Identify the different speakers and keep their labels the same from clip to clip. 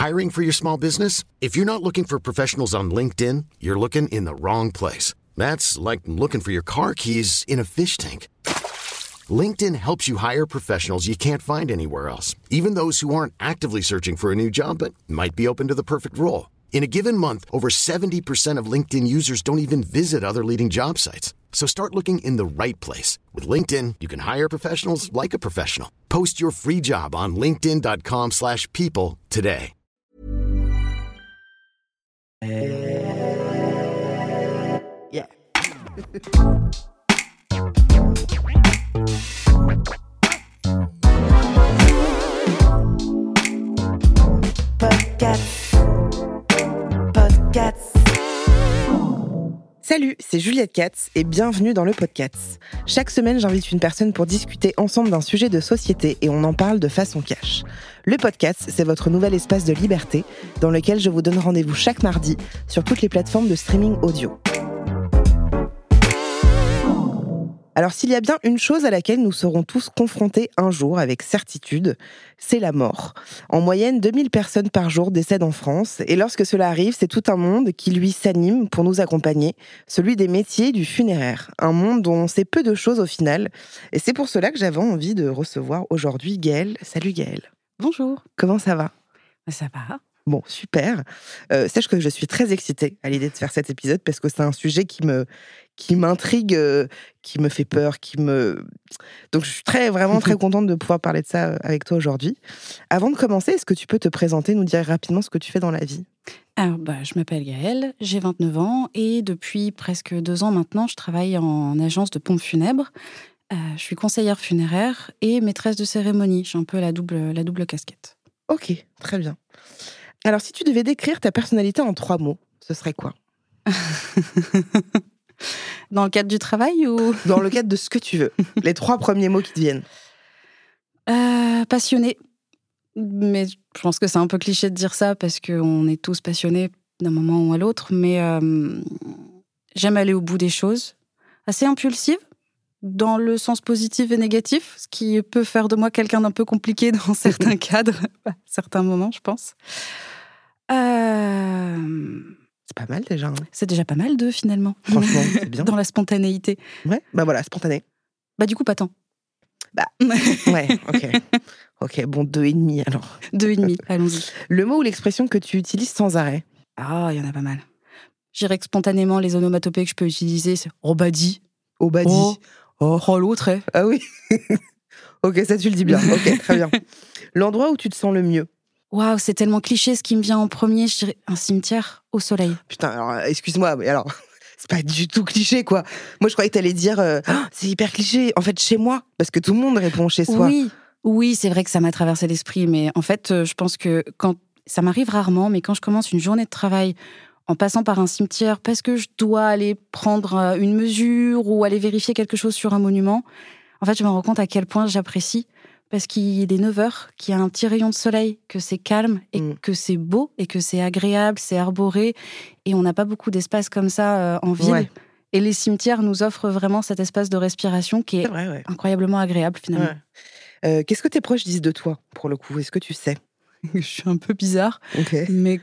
Speaker 1: Hiring for your small business? If you're not looking for professionals on LinkedIn, you're looking in the wrong place. That's like looking for your car keys in a fish tank. LinkedIn helps you hire professionals you can't find anywhere else, even those who aren't actively searching for a new job but might be open to the perfect role. In a given month, over 70% of LinkedIn users don't even visit other leading job sites. So start looking in the right place. With LinkedIn, you can hire professionals like a professional. Post your free job on linkedin.com/people today.
Speaker 2: Yeah. Podcast. Salut, c'est Juliette Katz et bienvenue dans le podcast. Chaque semaine, j'invite une personne pour discuter ensemble d'un sujet de société et on en parle de façon cash. Le podcast, c'est votre nouvel espace de liberté dans lequel je vous donne rendez-vous chaque mardi sur toutes les plateformes de streaming audio. Alors s'il y a bien une chose à laquelle nous serons tous confrontés un jour avec certitude, c'est la mort. En moyenne, 2000 personnes par jour décèdent en France et lorsque cela arrive, c'est tout un monde qui lui s'anime pour nous accompagner, celui des métiers du funéraire. Un monde dont on sait peu de choses au final et c'est pour cela que j'avais envie de recevoir aujourd'hui Gaëlle. Salut Gaëlle.
Speaker 3: Bonjour.
Speaker 2: Comment ça va ?
Speaker 3: Ça va.
Speaker 2: Bon, super. Sache que je suis très excitée à l'idée de faire cet épisode parce que c'est un sujet qui m'intrigue, qui me fait peur, Donc je suis vraiment très contente de pouvoir parler de ça avec toi aujourd'hui. Avant de commencer, est-ce que tu peux te présenter, nous dire rapidement ce que tu fais dans la vie ?
Speaker 3: Alors, je m'appelle Gaëlle, j'ai 29 ans et depuis presque 2 ans maintenant, je travaille en agence de pompes funèbres. Je suis conseillère funéraire et maîtresse de cérémonie. J'ai un peu la double casquette.
Speaker 2: Ok, très bien. Alors, si tu devais décrire ta personnalité en 3 mots, ce serait quoi ?
Speaker 3: Dans le cadre du travail ou...
Speaker 2: Dans le cadre de ce que tu veux. Les 3 premiers mots qui te viennent.
Speaker 3: Passionnée. Mais je pense que c'est un peu cliché de dire ça parce qu'on est tous passionnés d'un moment ou à l'autre. Mais j'aime aller au bout des choses. Assez impulsive, dans le sens positif et négatif, ce qui peut faire de moi quelqu'un d'un peu compliqué dans certains cadres, à certains moments, je pense.
Speaker 2: C'est pas mal déjà. Hein.
Speaker 3: C'est déjà pas mal finalement.
Speaker 2: Franchement, c'est bien.
Speaker 3: Dans la spontanéité.
Speaker 2: Ouais, voilà, spontané.
Speaker 3: Du coup, pas tant.
Speaker 2: Ouais, ok. Ok, bon, 2,5 alors.
Speaker 3: 2,5, allons-y.
Speaker 2: Le mot ou l'expression que tu utilises sans arrêt ?
Speaker 3: Ah, il y en a pas mal. Je dirais que spontanément, les onomatopées que je peux utiliser, c'est « Obadi ».
Speaker 2: Obadi.
Speaker 3: Oh, l'autre, hein.
Speaker 2: Ah oui. Ok, ça tu le dis bien. Ok, très bien. L'endroit où tu te sens le mieux ?
Speaker 3: Waouh, c'est tellement cliché ce qui me vient en premier, je dirais un cimetière au soleil.
Speaker 2: Putain, alors, excuse-moi, mais alors, c'est pas du tout cliché, quoi. Moi, je croyais que t'allais dire, c'est hyper cliché. En fait, chez moi, parce que tout le monde répond chez soi.
Speaker 3: Oui, c'est vrai que ça m'a traversé l'esprit, mais en fait, je pense que ça m'arrive rarement, mais quand je commence une journée de travail en passant par un cimetière parce que je dois aller prendre une mesure ou aller vérifier quelque chose sur un monument, en fait, je me rends compte à quel point j'apprécie. Parce qu'il est 9h, qu'il y a un petit rayon de soleil, que c'est calme et que c'est beau et que c'est agréable, c'est arboré. Et on n'a pas beaucoup d'espace comme ça en ville. Ouais. Et les cimetières nous offrent vraiment cet espace de respiration qui est incroyablement agréable finalement.
Speaker 2: Ouais. Qu'est-ce que tes proches disent de toi, pour le coup ? Est-ce que tu sais ?
Speaker 3: Je suis un peu bizarre, mais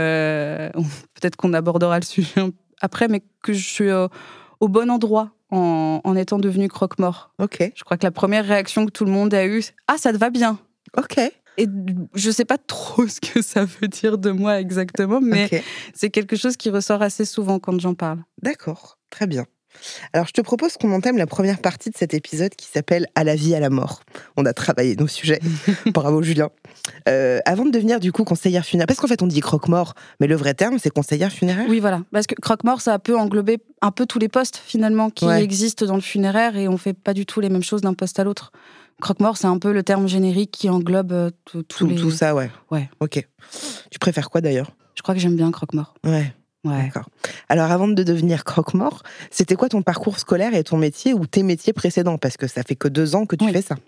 Speaker 3: que peut-être qu'on abordera le sujet après, mais que je suis au bon endroit. En étant devenue croque-mort.
Speaker 2: Ok.
Speaker 3: Je crois que la première réaction que tout le monde a eue, c'est « Ah, ça te va bien !»
Speaker 2: Ok.
Speaker 3: Et je sais pas trop ce que ça veut dire de moi exactement, mais c'est quelque chose qui ressort assez souvent quand j'en parle.
Speaker 2: D'accord, très bien. Alors, je te propose qu'on entame la première partie de cet épisode qui s'appelle « À la vie, à la mort ». On a travaillé nos sujets. Bravo, Julien. Avant de devenir, du coup, conseillère funéraire, parce qu'en fait, on dit croque-mort, mais le vrai terme, c'est conseillère funéraire ?
Speaker 3: Oui, voilà. Parce que croque-mort, ça peut englober un peu tous les postes, finalement, qui existent dans le funéraire, et on fait pas du tout les mêmes choses d'un poste à l'autre. Croque-mort, c'est un peu le terme générique qui englobe
Speaker 2: tout ça, ouais. Ok. Tu préfères quoi, d'ailleurs ?
Speaker 3: Je crois que j'aime bien croque-mort.
Speaker 2: Ouais. D'accord. Alors, avant de devenir croque-mort, c'était quoi ton parcours scolaire et ton métier ou tes métiers précédents ? Parce que ça fait que 2 ans que tu fais ça.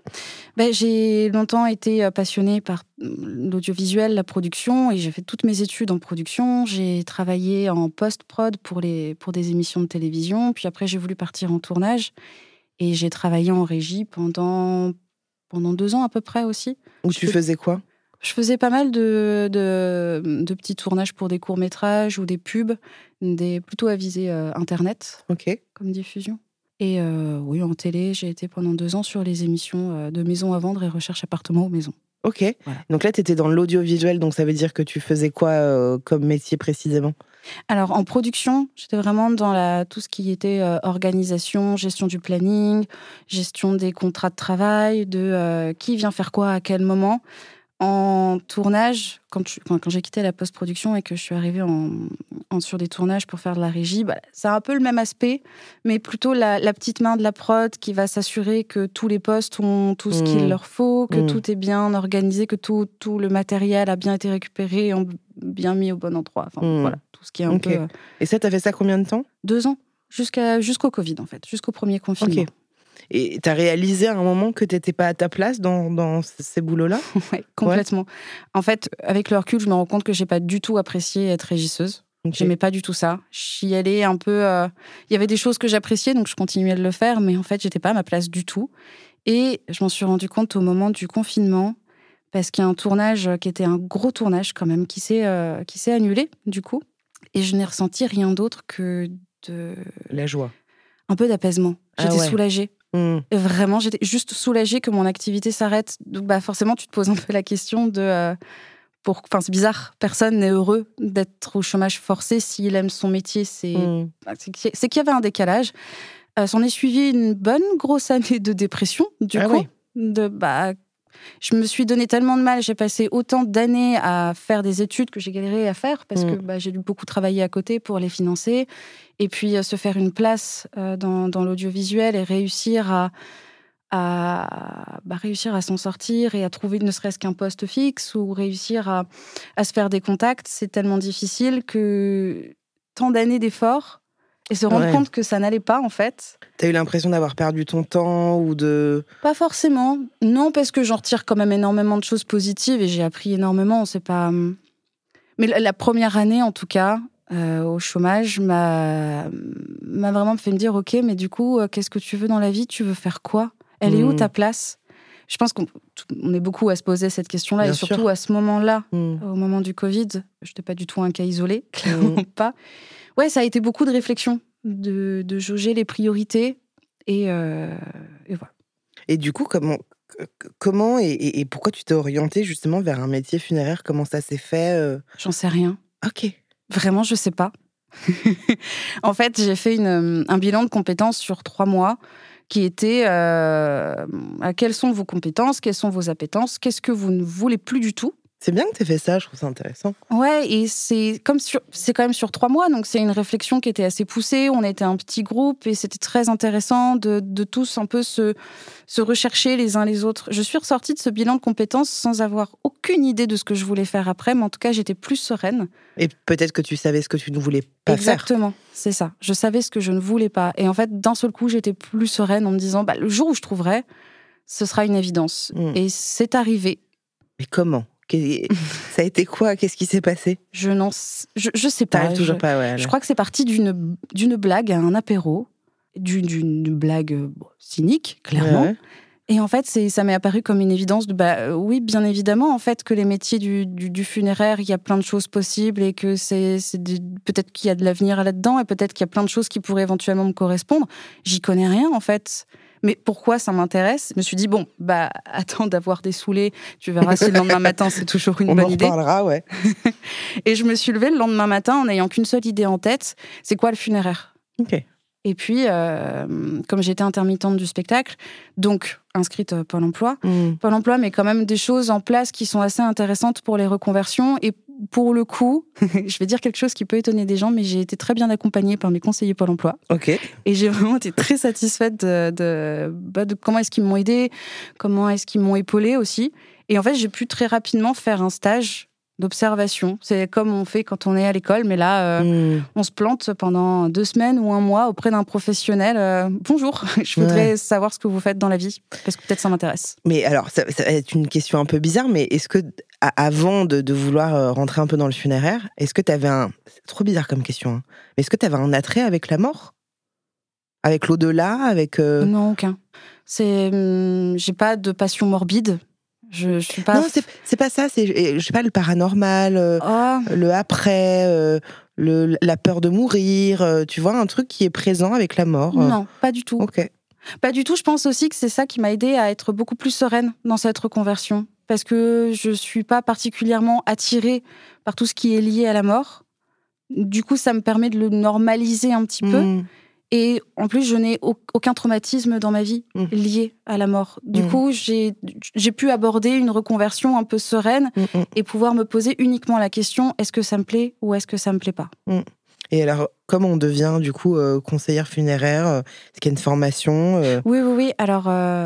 Speaker 3: J'ai longtemps été passionnée par l'audiovisuel, la production, et j'ai fait toutes mes études en production. J'ai travaillé en post-prod pour des émissions de télévision. Puis après, j'ai voulu partir en tournage. Et j'ai travaillé en régie pendant 2 ans à peu près aussi.
Speaker 2: Où tu faisais quoi ?
Speaker 3: Je faisais pas mal de petits tournages pour des courts-métrages ou des pubs, plutôt à visée Internet comme diffusion. Et oui, en télé, j'ai été pendant 2 ans sur les émissions de Maison à vendre et Recherche appartement ou maison.
Speaker 2: Ok. Voilà. Donc là, tu étais dans l'audiovisuel, donc ça veut dire que tu faisais quoi comme métier précisément ?
Speaker 3: Alors, en production, j'étais vraiment dans tout ce qui était organisation, gestion du planning, gestion des contrats de travail, de qui vient faire quoi à quel moment. En tournage, quand j'ai quitté la post-production et que je suis arrivée sur des tournages pour faire de la régie, c'est un peu le même aspect, mais plutôt la petite main de la prod qui va s'assurer que tous les postes ont tout ce qu'il leur faut, que tout est bien organisé, que tout le matériel a bien été récupéré, bien mis au bon endroit. Enfin, voilà, tout ce qui est un peu...
Speaker 2: Et ça, t'as fait ça combien de temps ?
Speaker 3: 2 ans, jusqu'au Covid, en fait, jusqu'au premier confinement.
Speaker 2: Et t'as réalisé à un moment que t'étais pas à ta place dans ces boulots-là ?
Speaker 3: Ouais, complètement. Ouais. En fait, avec le recul, je me rends compte que j'ai pas du tout apprécié être régisseuse. J'aimais pas du tout ça. J'y allais un peu... Il y avait des choses que j'appréciais, donc je continuais de le faire, mais en fait, j'étais pas à ma place du tout. Et je m'en suis rendu compte au moment du confinement, parce qu'il y a un tournage qui était un gros tournage quand même, qui s'est annulé, du coup. Et je n'ai ressenti rien d'autre que de...
Speaker 2: La joie.
Speaker 3: Un peu d'apaisement. J'étais soulagée. Et vraiment, j'étais juste soulagée que mon activité s'arrête. Donc, forcément, tu te poses un peu la question de... c'est bizarre, personne n'est heureux d'être au chômage forcé s'il aime son métier. C'est qu'il y avait un décalage. S'en est suivi une bonne grosse année de dépression, du coup. Oui. Je me suis donné tellement de mal, j'ai passé autant d'années à faire des études que j'ai galéré à faire parce que j'ai dû beaucoup travailler à côté pour les financer et puis se faire une place dans l'audiovisuel et réussir réussir à s'en sortir et à trouver ne serait-ce qu'un poste fixe ou réussir à se faire des contacts, c'est tellement difficile que tant d'années d'efforts et se rendre compte que ça n'allait pas, en fait.
Speaker 2: T'as eu l'impression d'avoir perdu ton temps ou de...
Speaker 3: Pas forcément. Non, parce que j'en retire quand même énormément de choses positives et j'ai appris énormément. C'est pas... Mais la première année, en tout cas, au chômage, m'a vraiment fait me dire, OK, mais du coup, qu'est-ce que tu veux dans la vie ? Tu veux faire quoi ? Elle est où ta place ? Je pense qu'on est beaucoup à se poser cette question-là. Bien et surtout sûr. À ce moment-là, au moment du Covid, je n'étais pas du tout un cas isolé, clairement pas. Ouais, ça a été beaucoup de réflexion, de jauger les priorités et voilà.
Speaker 2: Et du coup, comment et pourquoi tu t'es orientée justement vers un métier funéraire ? Comment ça s'est fait ?
Speaker 3: J'en sais rien.
Speaker 2: Ok.
Speaker 3: Vraiment, je sais pas. En fait, j'ai fait un bilan de compétences sur 3 mois qui était quelles sont vos compétences, quelles sont vos appétences, qu'est-ce que vous ne voulez plus du tout.
Speaker 2: C'est bien que tu aies fait ça, je trouve ça intéressant.
Speaker 3: Ouais, et c'est quand même sur 3 mois, donc c'est une réflexion qui était assez poussée. On était un petit groupe et c'était très intéressant de tous un peu se rechercher les uns les autres. Je suis ressortie de ce bilan de compétences sans avoir aucune idée de ce que je voulais faire après, mais en tout cas, j'étais plus sereine.
Speaker 2: Et peut-être que tu savais ce que tu ne voulais pas
Speaker 3: faire. Exactement, c'est ça. Je savais ce que je ne voulais pas. Et en fait, d'un seul coup, j'étais plus sereine en me disant, le jour où je trouverai, ce sera une évidence. Et c'est arrivé.
Speaker 2: Mais comment ? Ça a été quoi ? Qu'est-ce qui s'est passé ?
Speaker 3: Je sais pas.
Speaker 2: T'arrives toujours pas, ouais.
Speaker 3: Je crois que c'est parti d'une blague à un apéro, d'une blague cynique, clairement. Ouais. Et en fait, ça m'est apparu comme une évidence de oui, bien évidemment, en fait, que les métiers du funéraire, il y a plein de choses possibles et que peut-être qu'il y a de l'avenir là-dedans et peut-être qu'il y a plein de choses qui pourraient éventuellement me correspondre. J'y connais rien, en fait. Mais pourquoi ça m'intéresse ? Je me suis dit, attends d'avoir des saoulés, tu verras si le lendemain matin, c'est toujours une bonne idée.
Speaker 2: On en reparlera, ouais.
Speaker 3: Et je me suis levée le lendemain matin en n'ayant qu'une seule idée en tête, c'est quoi le funéraire ?
Speaker 2: Ok.
Speaker 3: Et puis, comme j'étais intermittente du spectacle, donc inscrite Pôle emploi, Pôle emploi met quand même des choses en place qui sont assez intéressantes pour les reconversions. Et pour le coup, je vais dire quelque chose qui peut étonner des gens, mais j'ai été très bien accompagnée par mes conseillers Pôle emploi.
Speaker 2: Ok.
Speaker 3: Et j'ai vraiment été très satisfaite de comment est-ce qu'ils m'ont aidée, comment est-ce qu'ils m'ont épaulée aussi. Et en fait, j'ai pu très rapidement faire un stage d'observation. C'est comme on fait quand on est à l'école, mais là, on se plante pendant 2 semaines ou 1 mois auprès d'un professionnel. Bonjour, je voudrais savoir ce que vous faites dans la vie, parce que peut-être ça m'intéresse.
Speaker 2: Mais alors, ça va être une question un peu bizarre, mais est-ce que, avant de vouloir rentrer un peu dans le funéraire, est-ce que tu avais c'est trop bizarre comme question, hein, mais est-ce que tu avais un attrait avec la mort ? Avec l'au-delà, avec...
Speaker 3: Non, aucun. J'ai pas de passion morbide. Je suis pas...
Speaker 2: Non, c'est pas ça. C'est, je sais pas, le paranormal, le après, la peur de mourir. Tu vois, un truc qui est présent avec la mort.
Speaker 3: Non, pas du tout.
Speaker 2: Ok.
Speaker 3: Pas du tout. Je pense aussi que c'est ça qui m'a aidée à être beaucoup plus sereine dans cette reconversion. Parce que je suis pas particulièrement attirée par tout ce qui est lié à la mort. Du coup, ça me permet de le normaliser un petit peu. Et en plus, je n'ai aucun traumatisme dans ma vie lié à la mort. Du coup, j'ai pu aborder une reconversion un peu sereine et pouvoir me poser uniquement la question, est-ce que ça me plaît ou est-ce que ça me plaît pas ?
Speaker 2: Et alors, comment on devient, du coup, conseillère funéraire ? Est-ce qu'il y a une formation
Speaker 3: Oui. Alors,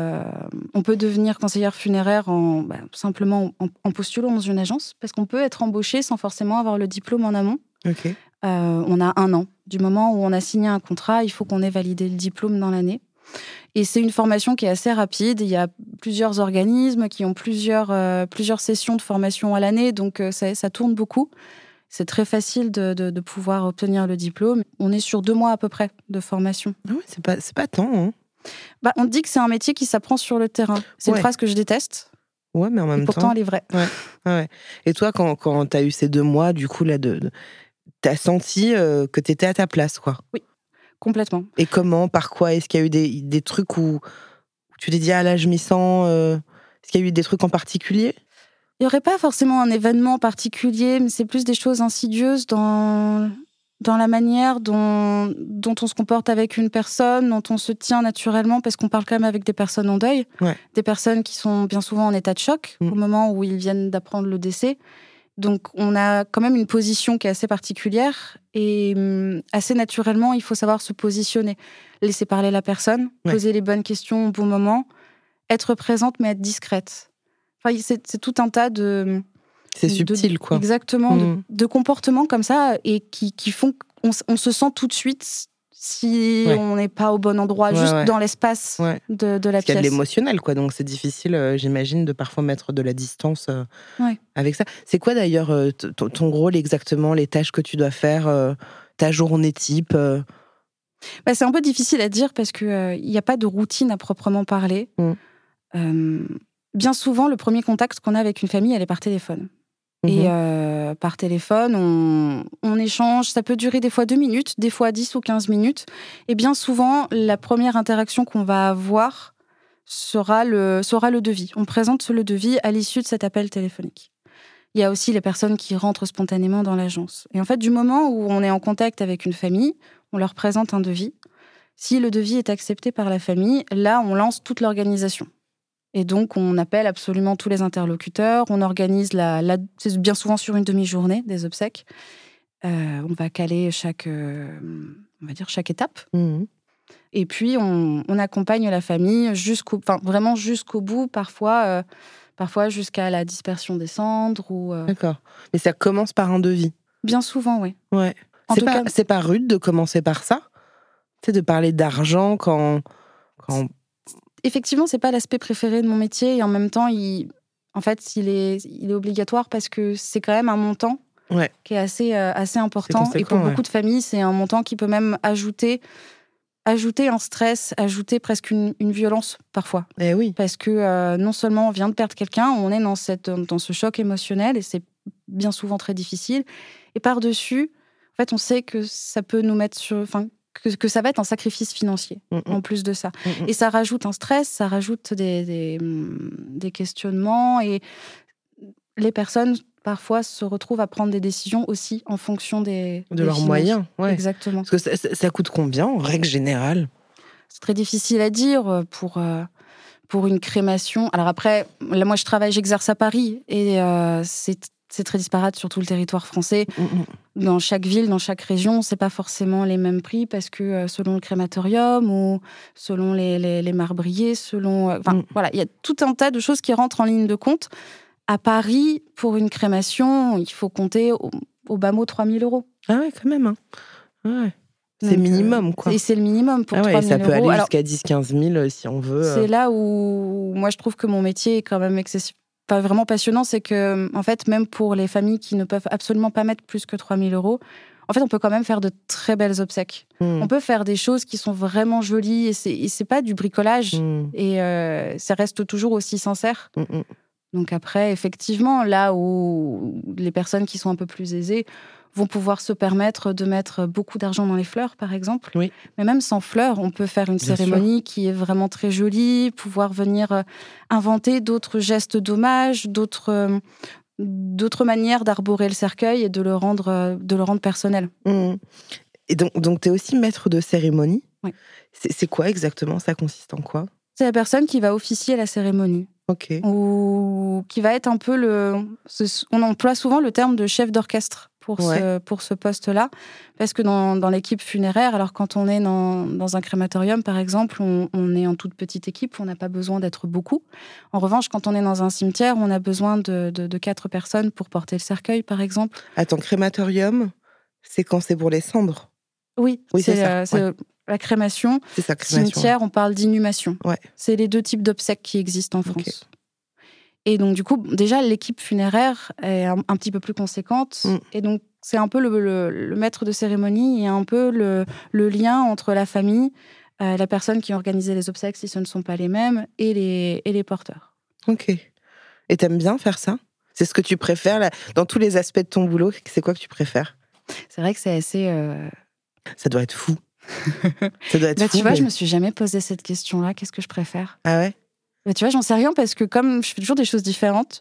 Speaker 3: on peut devenir conseillère funéraire simplement en postulant dans une agence, parce qu'on peut être embauché sans forcément avoir le diplôme en amont.
Speaker 2: Ok.
Speaker 3: On a 1 an. Du moment où on a signé un contrat, il faut qu'on ait validé le diplôme dans l'année. Et c'est une formation qui est assez rapide. Il y a plusieurs organismes qui ont plusieurs sessions de formation à l'année, donc ça tourne beaucoup. C'est très facile de pouvoir obtenir le diplôme. On est sur 2 mois à peu près de formation.
Speaker 2: Ah ouais, c'est pas tant. Hein.
Speaker 3: On dit que c'est un métier qui s'apprend sur le terrain. C'est une phrase que je déteste.
Speaker 2: Ouais, mais en même temps...
Speaker 3: pourtant, elle est vraie.
Speaker 2: Ouais. Et toi, quand t'as eu ces 2 mois, du coup, là, t'as senti que t'étais à ta place, quoi.
Speaker 3: Oui, complètement.
Speaker 2: Et comment, par quoi ? Est-ce qu'il y a eu des trucs où tu t'es dit, ah là, je m'y sens... Est-ce qu'il y a eu des trucs en particulier ?
Speaker 3: Il n'y aurait pas forcément un événement particulier, mais c'est plus des choses insidieuses dans la manière dont on se comporte avec une personne, dont on se tient naturellement, parce qu'on parle quand même avec des personnes en deuil, des personnes qui sont bien souvent en état de choc au moment où ils viennent d'apprendre le décès. Donc on a quand même une position qui est assez particulière et assez naturellement, il faut savoir se positionner. Laisser parler la personne, poser les bonnes questions au bon moment, être présente mais être discrète. Enfin, c'est tout un tas de...
Speaker 2: C'est subtil, quoi.
Speaker 3: Exactement, de comportements comme ça et qui font qu'on se sent tout de suite si on n'est pas au bon endroit, juste dans l'espace de la pièce.
Speaker 2: Parce qu'il y a de l'émotionnel, quoi. Donc c'est difficile, j'imagine, de parfois mettre de la distance avec ça. C'est quoi d'ailleurs ton rôle exactement, les tâches que tu dois faire, ta journée type
Speaker 3: C'est un peu difficile à dire parce qu'il n'y a pas de routine à proprement parler. Bien souvent, le premier contact qu'on a avec une famille, elle est par téléphone. Et par téléphone, on échange. Ça peut durer des fois 2 minutes, des fois 10 ou 15 minutes. Et bien souvent, la première interaction qu'on va avoir sera le devis. On présente le devis à l'issue de cet appel téléphonique. Il y a aussi les personnes qui rentrent spontanément dans l'agence. Et en fait, du moment où on est en contact avec une famille, on leur présente un devis. Si le devis est accepté par la famille, là, on lance toute l'organisation. Et donc, on appelle absolument tous les interlocuteurs. On organise c'est bien souvent sur une demi-journée, des obsèques. On va caler chaque étape. Et puis, on accompagne la famille vraiment jusqu'au bout, parfois jusqu'à la dispersion des cendres.
Speaker 2: D'accord. Mais ça commence par un devis.
Speaker 3: Bien souvent, oui.
Speaker 2: Ouais. C'est pas rude de commencer par ça ? Tu sais, de parler d'argent quand...
Speaker 3: Effectivement, c'est pas l'aspect préféré de mon métier et en même temps, il est obligatoire parce que c'est quand même un montant qui est assez important. Et pour beaucoup de familles, c'est un montant qui peut même ajouter un stress, ajouter presque une violence parfois.
Speaker 2: Eh oui.
Speaker 3: Parce que non seulement on vient de perdre quelqu'un, on est dans ce choc émotionnel et c'est bien souvent très difficile. Et par-dessus, en fait, on sait que ça peut nous mettre que ça va être un sacrifice financier, en plus de ça. Et ça rajoute un stress, ça rajoute des questionnements, et les personnes, parfois, se retrouvent à prendre des décisions aussi en fonction de leurs
Speaker 2: moyens. Ouais.
Speaker 3: Exactement.
Speaker 2: Parce que ça coûte combien, en règle générale ?
Speaker 3: C'est très difficile à dire pour une crémation. Alors après, là, moi, j'exerce à Paris, et c'est très disparate sur tout le territoire français. Dans chaque ville, dans chaque région, c'est pas forcément les mêmes prix parce que selon le crématorium ou selon les marbriers, voilà, il y a tout un tas de choses qui rentrent en ligne de compte. À Paris, pour une crémation, il faut compter au bas mot 3 000 €.
Speaker 2: Ah ouais, quand même. Hein. Ouais. C'est minimum, quoi.
Speaker 3: Et c'est le minimum pour 3 000 €.
Speaker 2: Ça peut aller jusqu'à 10-15 000 si on veut.
Speaker 3: C'est là où moi je trouve que mon métier est quand même excessif. Pas vraiment passionnant, c'est que, en fait, même pour les familles qui ne peuvent absolument pas mettre plus que 3 000 €, en fait, on peut quand même faire de très belles obsèques. On peut faire des choses qui sont vraiment jolies et c'est pas du bricolage. Et ça reste toujours aussi sincère. Donc après, effectivement, là où les personnes qui sont un peu plus aisées vont pouvoir se permettre de mettre beaucoup d'argent dans les fleurs, par exemple.
Speaker 2: Oui.
Speaker 3: Mais même sans fleurs, on peut faire une
Speaker 2: Bien
Speaker 3: cérémonie qui est vraiment très jolie, pouvoir venir inventer d'autres gestes d'hommage, d'autres manières d'arborer le cercueil et de le rendre personnel.
Speaker 2: Et donc tu es aussi maître de cérémonie.
Speaker 3: Oui.
Speaker 2: C'est quoi exactement? Ça consiste en quoi?
Speaker 3: C'est la personne qui va officier la cérémonie.
Speaker 2: Ok.
Speaker 3: Ou qui va être un peu on emploie souvent le terme de chef d'orchestre pour ce poste-là, parce que dans l'équipe funéraire, alors quand on est dans un crématorium, par exemple, on est en toute petite équipe, on n'a pas besoin d'être beaucoup. En revanche, quand on est dans un cimetière, on a besoin de 4 personnes pour porter le cercueil, par exemple.
Speaker 2: Attends, crématorium, c'est quand c'est pour les cendres?
Speaker 3: Oui,
Speaker 2: c'est ça.
Speaker 3: La crémation.
Speaker 2: C'est ça, crémation.
Speaker 3: Cimetière, on parle d'inhumation.
Speaker 2: Ouais.
Speaker 3: C'est les 2 types d'obsèques qui existent en France. Et donc, du coup, déjà, l'équipe funéraire est un petit peu plus conséquente. Et donc, c'est un peu le maître de cérémonie et un peu le lien entre la famille, la personne qui a organisé les obsèques, si ce ne sont pas les mêmes, et les porteurs.
Speaker 2: Ok. Et t'aimes bien faire ça? C'est ce que tu préfères là, dans tous les aspects de ton boulot? C'est quoi que tu préfères?
Speaker 3: C'est vrai que c'est assez...
Speaker 2: Ça doit être fou. Ça doit être fou.
Speaker 3: Tu vois, je me suis jamais posé cette question-là. Qu'est-ce que je préfère?
Speaker 2: Ah ouais?
Speaker 3: Tu vois, j'en sais rien parce que comme je fais toujours des choses différentes,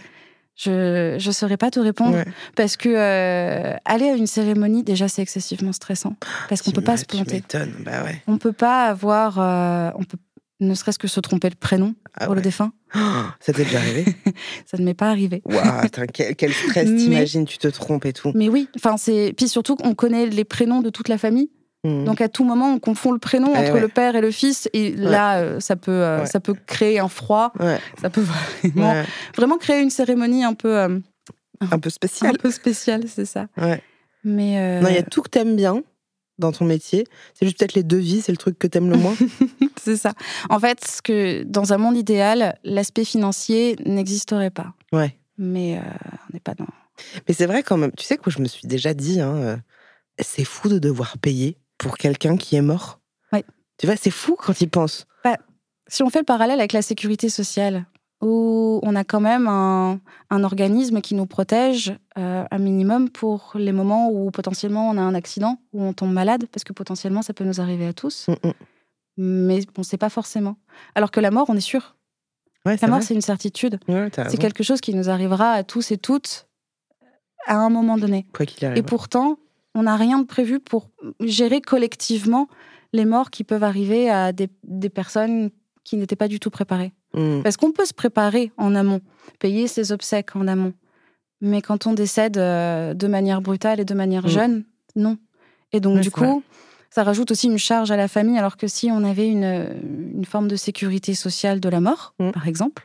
Speaker 3: je saurais pas te répondre. Parce que aller à une cérémonie, déjà, c'est excessivement stressant. Parce qu'on peut pas se planter.
Speaker 2: Tu m'étonnes, bah ouais.
Speaker 3: On peut pas avoir... on peut ne serait-ce que se tromper le prénom pour le défunt.
Speaker 2: Ça t'est déjà arrivé?
Speaker 3: Ça ne m'est pas arrivé.
Speaker 2: Waouh, quel stress, t'imagines, tu te trompes et tout.
Speaker 3: Mais oui, puis surtout qu'on connaît les prénoms de toute la famille. Donc à tout moment, on confond le prénom entre le père et le fils, et là, ça peut créer un froid. Ça peut vraiment créer une cérémonie un peu
Speaker 2: spéciale.
Speaker 3: Un peu spéciale, c'est ça.
Speaker 2: Ouais.
Speaker 3: Mais
Speaker 2: non, il y a tout que t'aimes bien dans ton métier. C'est juste peut-être les devis, c'est le truc que t'aimes le moins.
Speaker 3: C'est ça. En fait, dans un monde idéal, l'aspect financier n'existerait pas.
Speaker 2: Ouais.
Speaker 3: Mais on n'est pas dans...
Speaker 2: Mais c'est vrai quand même. Tu sais que je me suis déjà dit, c'est fou de devoir payer pour quelqu'un qui est mort.
Speaker 3: Oui.
Speaker 2: Tu vois, c'est fou quand il pense.
Speaker 3: Si on fait le parallèle avec la sécurité sociale, où on a quand même un organisme qui nous protège un minimum pour les moments où potentiellement on a un accident, où on tombe malade, parce que potentiellement ça peut nous arriver à tous. Mais on ne sait pas forcément. Alors que la mort, on est sûr.
Speaker 2: Ouais,
Speaker 3: la mort, c'est une certitude. C'est quelque chose qui nous arrivera à tous et toutes à un moment donné.
Speaker 2: Quoi qu'il arrive.
Speaker 3: Et pourtant, on n'a rien de prévu pour gérer collectivement les morts qui peuvent arriver à des personnes qui n'étaient pas du tout préparées. Parce qu'on peut se préparer en amont, payer ses obsèques en amont. Mais quand on décède de manière brutale et de manière jeune, non. Et donc, du coup, ça rajoute aussi une charge à la famille, alors que si on avait une forme de sécurité sociale de la mort, par exemple,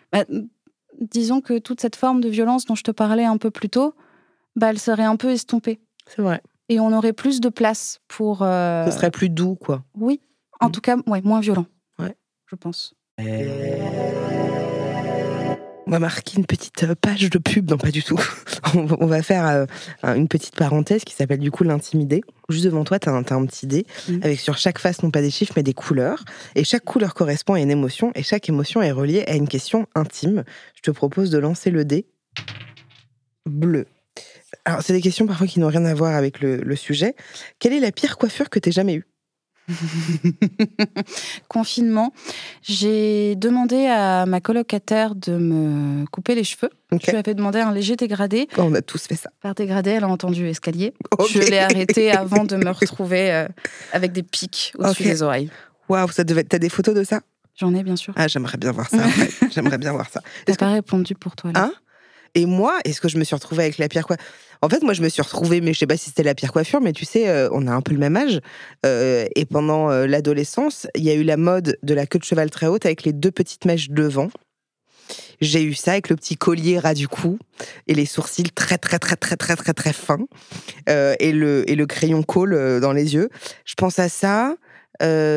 Speaker 3: disons que toute cette forme de violence dont je te parlais un peu plus tôt, elle serait un peu estompée.
Speaker 2: C'est vrai. Et
Speaker 3: on aurait plus de place pour...
Speaker 2: Ce serait plus doux, quoi.
Speaker 3: Oui. En tout cas, moins violent.
Speaker 2: Ouais.
Speaker 3: Je pense.
Speaker 2: On va marquer une petite page de pub. Non, pas du tout. On va faire une petite parenthèse qui s'appelle du coup l'intimidé. Juste devant toi, t'as un petit dé avec sur chaque face, non pas des chiffres, mais des couleurs. Et chaque couleur correspond à une émotion et chaque émotion est reliée à une question intime. Je te propose de lancer le dé bleu. Alors, c'est des questions parfois qui n'ont rien à voir avec le sujet. Quelle est la pire coiffure que t'aies jamais eue?
Speaker 3: Confinement, j'ai demandé à ma colocataire de me couper les cheveux. Je lui avais demandé un léger dégradé.
Speaker 2: On a tous fait ça.
Speaker 3: Par dégradé, elle a entendu escalier. Je l'ai arrêté avant de me retrouver avec des pics au-dessus des oreilles.
Speaker 2: Waouh, t'as des photos de ça?
Speaker 3: J'en ai, bien sûr.
Speaker 2: Ah, j'aimerais bien voir ça. J'aimerais bien voir ça.
Speaker 3: T'as pas répondu pour toi, là.
Speaker 2: Et moi, est-ce que je me suis retrouvée avec la pire coiffure? En fait, moi, je me suis retrouvée, mais je sais pas si c'était la pire coiffure, mais tu sais, on a un peu le même âge. Et pendant l'adolescence, il y a eu la mode de la queue de cheval très haute avec les 2 petites mèches devant. J'ai eu ça avec le petit collier ras du cou et les sourcils très fins et le crayon colle dans les yeux. Je pense à ça.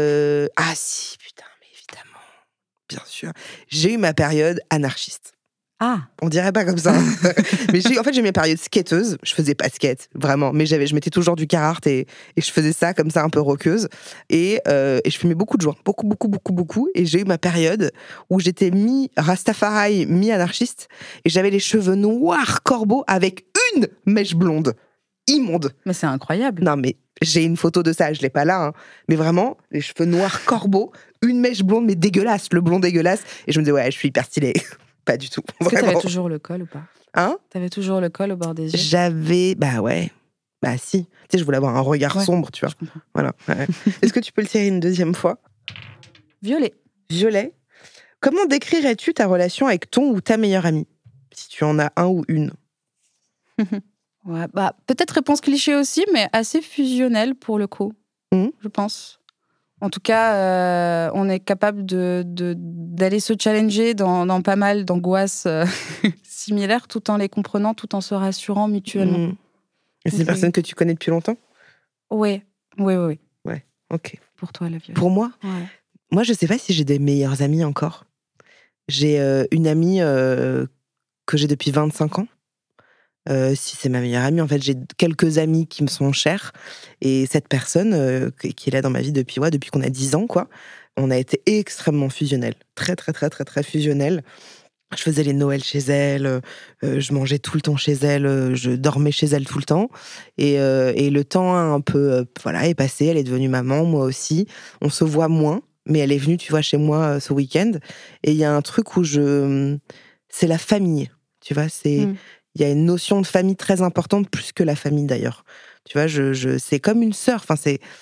Speaker 2: Ah si, putain, mais évidemment, bien sûr. J'ai eu ma période anarchiste.
Speaker 3: Ah,
Speaker 2: On dirait pas comme ça. Mais en fait, j'ai mes périodes skateuse. Je faisais pas de skate, vraiment. Mais je mettais toujours du Carhartt et je faisais ça comme ça, un peu rockeuse. Et je fumais beaucoup de joints. Beaucoup. Et j'ai eu ma période où j'étais mi-Rastafari, mi-anarchiste. Et j'avais les cheveux noirs corbeaux avec une mèche blonde. Immonde.
Speaker 3: mais c'est incroyable.
Speaker 2: Non, mais j'ai une photo de ça, je l'ai pas là. Hein. Mais vraiment, les cheveux noirs corbeaux, une mèche blonde, mais dégueulasse. Le blond dégueulasse. Et je me disais, ouais, je suis hyper stylée. Pas du tout.
Speaker 3: Est-ce que
Speaker 2: Vraiment.
Speaker 3: t'avais toujours le col ou pas?
Speaker 2: Hein?
Speaker 3: T'avais toujours le col au bord des yeux?
Speaker 2: J'avais... Bah ouais. Bah si. Tu sais, je voulais avoir un regard sombre, tu vois.
Speaker 3: Je comprends.
Speaker 2: Voilà. Ouais. Est-ce que tu peux le tirer une deuxième fois?
Speaker 3: Violet.
Speaker 2: Violet. Comment décrirais-tu ta relation avec ton ou ta meilleure amie? Si tu en as un ou une.
Speaker 3: Ouais, bah, peut-être réponse cliché aussi, mais assez fusionnelle pour le coup, je pense. En tout cas, on est capable d'aller se challenger dans pas mal d'angoisses similaires, tout en les comprenant, tout en se rassurant mutuellement.
Speaker 2: Et c'est une personne que tu connais depuis longtemps?
Speaker 3: Oui.
Speaker 2: Ouais, ok.
Speaker 3: Pour toi, la Violet.
Speaker 2: Pour moi?
Speaker 3: Ouais.
Speaker 2: Moi, je sais pas si j'ai des meilleures amies encore. J'ai une amie que j'ai depuis 25 ans. Si c'est ma meilleure amie, en fait, j'ai quelques amis qui me sont chers. Et cette personne qui est là dans ma vie depuis qu'on a 10 ans, quoi, on a été extrêmement fusionnels. Très fusionnels. Je faisais les Noëls chez elle, je mangeais tout le temps chez elle, je dormais chez elle tout le temps. Et le temps a un peu est passé, elle est devenue maman, moi aussi. On se voit moins, mais elle est venue, tu vois, chez moi ce week-end. Et il y a un truc où c'est la famille, tu vois, il y a une notion de famille très importante, plus que la famille d'ailleurs. Tu vois, c'est comme une sœur. Enfin,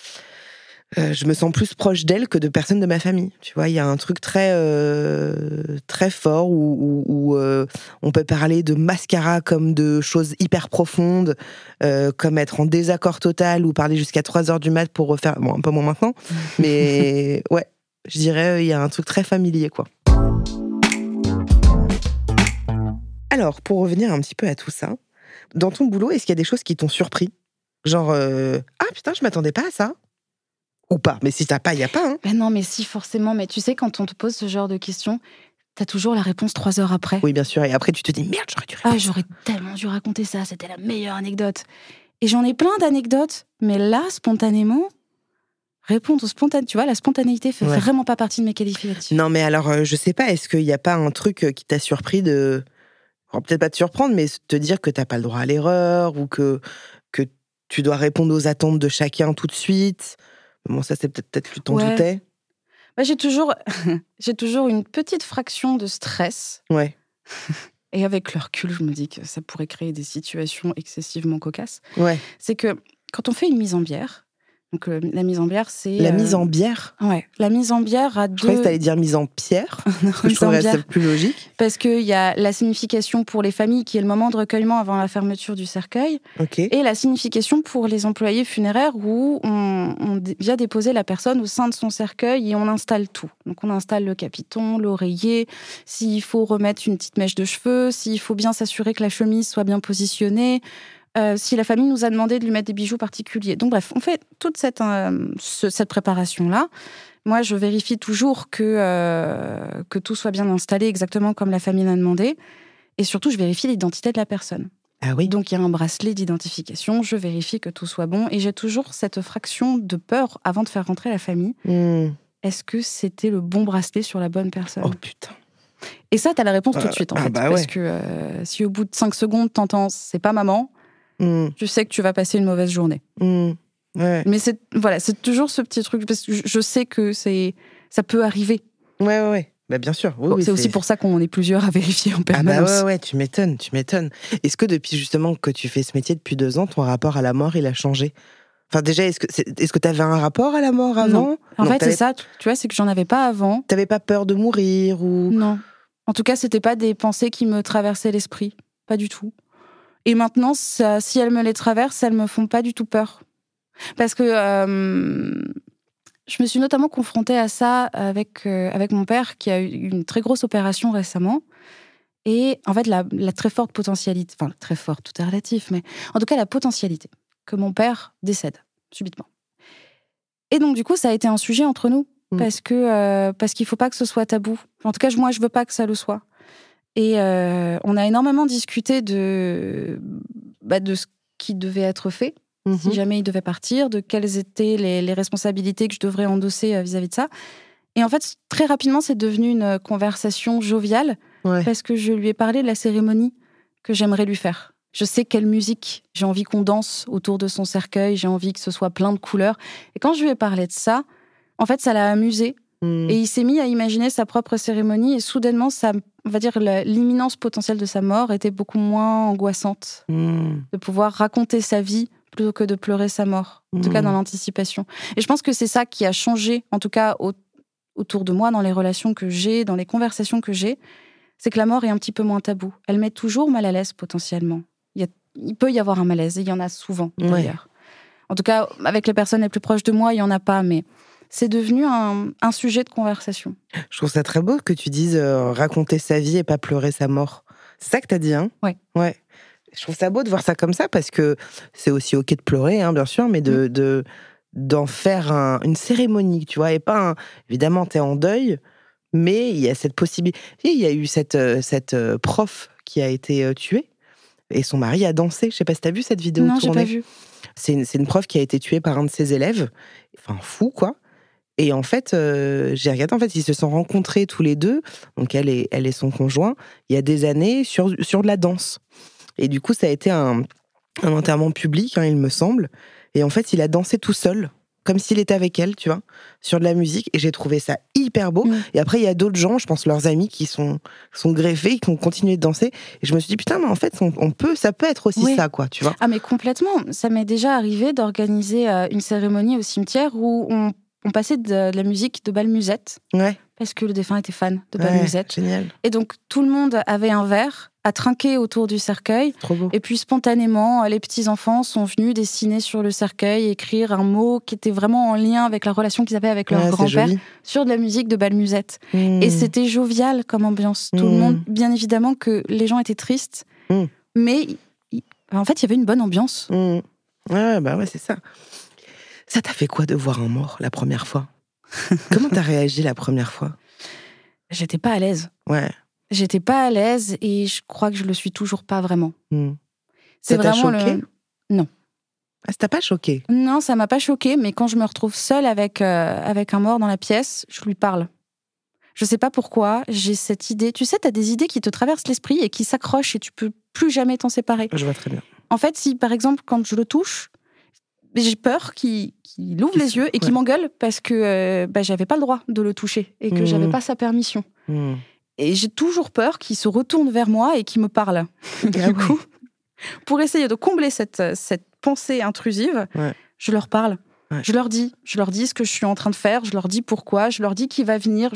Speaker 2: je me sens plus proche d'elle que de personnes de ma famille. Tu vois, il y a un truc très fort où on peut parler de mascara comme de choses hyper profondes, comme être en désaccord total ou parler jusqu'à 3h du mat pour refaire. Bon, un peu moins maintenant, mais ouais, je dirais il y a un truc très familier, quoi. Alors, pour revenir un petit peu à tout ça, dans ton boulot, est-ce qu'il y a des choses qui t'ont surpris? Genre, ah putain, je m'attendais pas à ça. Ou pas, mais si t'as pas, il y a pas. Hein.
Speaker 3: Ben non, mais si, forcément. Mais tu sais, quand on te pose ce genre de questions, t'as toujours la réponse 3 heures après.
Speaker 2: Oui, bien sûr. Et après, tu te dis, merde, j'aurais dû répondre.
Speaker 3: Ah, j'aurais tellement dû raconter ça, c'était la meilleure anecdote. Et j'en ai plein d'anecdotes, mais là, spontanément, répondre spontanément, tu vois, la spontanéité fait vraiment pas partie de mes qualificatifs.
Speaker 2: Non, mais alors, je sais pas, est-ce qu'il y a pas un truc qui t'a surpris de... Alors, peut-être pas te surprendre, mais te dire que t'as pas le droit à l'erreur, ou que tu dois répondre aux attentes de chacun tout de suite. Bon, ça, c'est peut-être tu t'en doutais.
Speaker 3: Bah, j'ai toujours une petite fraction de stress.
Speaker 2: Ouais.
Speaker 3: Et avec le recul, je me dis que ça pourrait créer des situations excessivement cocasses.
Speaker 2: Ouais.
Speaker 3: C'est que quand on fait une mise en bière, donc la mise en bière, c'est...
Speaker 2: La mise en bière?
Speaker 3: Ouais. La mise en bière a deux...
Speaker 2: Je croyais que t'allais dire mise en pierre. Parce que je trouverais ça plus logique.
Speaker 3: Parce qu'il y a la signification pour les familles, qui est le moment de recueillement avant la fermeture du cercueil.
Speaker 2: Okay.
Speaker 3: Et la signification pour les employés funéraires, où on vient déposer la personne au sein de son cercueil et on installe tout. Donc on installe le capiton, l'oreiller, s'il faut remettre une petite mèche de cheveux, s'il faut bien s'assurer que la chemise soit bien positionnée, si la famille nous a demandé de lui mettre des bijoux particuliers. Donc bref, on fait toute cette préparation-là. Moi, je vérifie toujours que tout soit bien installé exactement comme la famille l'a demandé. Et surtout, je vérifie l'identité de la personne.
Speaker 2: Ah oui.
Speaker 3: Donc, il y a un bracelet d'identification, je vérifie que tout soit bon. Et j'ai toujours cette fraction de peur avant de faire rentrer la famille. Est-ce que c'était le bon bracelet sur la bonne personne?
Speaker 2: Oh putain.
Speaker 3: Et ça, t'as la réponse tout de suite, en fait.
Speaker 2: Bah
Speaker 3: parce que si au bout de 5 secondes, t'entends « c'est pas maman », tu sais que tu vas passer une mauvaise journée.
Speaker 2: Ouais.
Speaker 3: Mais c'est toujours ce petit truc, parce que je sais que ça peut arriver.
Speaker 2: Ouais. Bah bien sûr. Oui,
Speaker 3: c'est aussi pour ça qu'on est plusieurs à vérifier en permanence.
Speaker 2: Ah bah ouais, tu m'étonnes. Est-ce que depuis justement que tu fais ce métier depuis 2 ans, ton rapport à la mort, il a changé? Enfin déjà, est-ce que t'avais un rapport à la mort avant?
Speaker 3: Non. En fait, c'est ça, tu vois, c'est que j'en avais pas avant.
Speaker 2: T'avais pas peur de mourir ou...
Speaker 3: Non. En tout cas, c'était pas des pensées qui me traversaient l'esprit. Pas du tout. Et maintenant, si elles me les traversent, elles me font pas du tout peur. Parce que je me suis notamment confrontée à ça avec mon père, qui a eu une très grosse opération récemment. Et en fait, la très forte potentialité, enfin très forte, tout est relatif, mais en tout cas la potentialité que mon père décède subitement. Et donc du coup, ça a été un sujet entre nous, parce qu'il faut pas que ce soit tabou. En tout cas, moi, je veux pas que ça le soit. Et on a énormément discuté de ce qui devait être fait, si jamais il devait partir, de quelles étaient les responsabilités que je devrais endosser vis-à-vis de ça. Et en fait, très rapidement, c'est devenu une conversation joviale, parce que je lui ai parlé de la cérémonie que j'aimerais lui faire. Je sais quelle musique j'ai envie qu'on danse autour de son cercueil, j'ai envie que ce soit plein de couleurs. Et quand je lui ai parlé de ça, en fait, ça l'a amusé. Et il s'est mis à imaginer sa propre cérémonie, et soudainement, on va dire, l'imminence potentielle de sa mort était beaucoup moins angoissante. De pouvoir raconter sa vie plutôt que de pleurer sa mort, en tout cas dans l'anticipation. Et je pense que c'est ça qui a changé, en tout cas autour de moi, dans les relations que j'ai, dans les conversations que j'ai, c'est que la mort est un petit peu moins tabou. Elle met toujours mal à l'aise potentiellement. Il peut y avoir un malaise, et il y en a souvent d'ailleurs. En tout cas, avec les personnes les plus proches de moi, il n'y en a pas, mais c'est devenu un sujet de conversation.
Speaker 2: Je trouve ça très beau que tu dises raconter sa vie et pas pleurer sa mort. C'est ça que t'as dit, hein ?
Speaker 3: Ouais.
Speaker 2: Je trouve ça beau de voir ça comme ça, parce que c'est aussi ok de pleurer, hein, bien sûr, mais d'en faire une cérémonie, tu vois, et pas évidemment, t'es en deuil, mais il y a cette possibilité. Il y a eu cette prof qui a été tuée, et son mari a dansé. Je sais pas si t'as vu cette vidéo tournée.
Speaker 3: Non, j'ai pas vu.
Speaker 2: C'est une prof qui a été tuée par un de ses élèves. Enfin, fou, quoi. Et en fait, j'ai regardé, en fait, ils se sont rencontrés tous les deux, donc elle et son conjoint, il y a des années, sur de la danse. Et du coup, ça a été un enterrement public, hein, il me semble. Et en fait, il a dansé tout seul, comme s'il était avec elle, tu vois, sur de la musique. Et j'ai trouvé ça hyper beau. Et après, il y a d'autres gens, je pense leurs amis, qui sont greffés, qui ont continué de danser. Et je me suis dit, putain, mais en fait, ça peut être aussi ça, quoi, tu vois.
Speaker 3: Ah, mais complètement. Ça m'est déjà arrivé d'organiser une cérémonie au cimetière où on passait de la musique de bal musette.
Speaker 2: Ouais.
Speaker 3: Parce que le défunt était fan de bal musette.
Speaker 2: Génial.
Speaker 3: Et donc, tout le monde avait un verre à trinquer autour du cercueil.
Speaker 2: Trop beau.
Speaker 3: Et puis, spontanément, les petits-enfants sont venus dessiner sur le cercueil, écrire un mot qui était vraiment en lien avec la relation qu'ils avaient avec leur grand-père sur de la musique de bal musette. Et c'était jovial comme ambiance. Tout le monde, bien évidemment que les gens étaient tristes, mais en fait, il y avait une bonne ambiance.
Speaker 2: Ouais, c'est ça. Ça t'a fait quoi de voir un mort la première fois ? Comment t'as réagi la première fois ?
Speaker 3: J'étais pas à l'aise.
Speaker 2: Ouais.
Speaker 3: J'étais pas à l'aise, et je crois que je le suis toujours pas vraiment.
Speaker 2: C'est vraiment choqué ?
Speaker 3: Non.
Speaker 2: Ah, ça t'a pas choqué ?
Speaker 3: Non, ça m'a pas choqué, mais quand je me retrouve seule avec un mort dans la pièce, je lui parle. Je sais pas pourquoi, j'ai cette idée. Tu sais, t'as des idées qui te traversent l'esprit et qui s'accrochent, et tu peux plus jamais t'en séparer.
Speaker 2: Je vois très bien.
Speaker 3: En fait, si par exemple, quand je le touche, j'ai peur qu'il ouvre les yeux et qu'il m'engueule parce que j'avais pas le droit de le toucher et que j'avais pas sa permission. Et j'ai toujours peur qu'il se retourne vers moi et qu'il me parle. Du coup, pour essayer de combler cette pensée intrusive, je leur parle. Je leur dis ce que je suis en train de faire, je leur dis pourquoi, je leur dis qui va venir.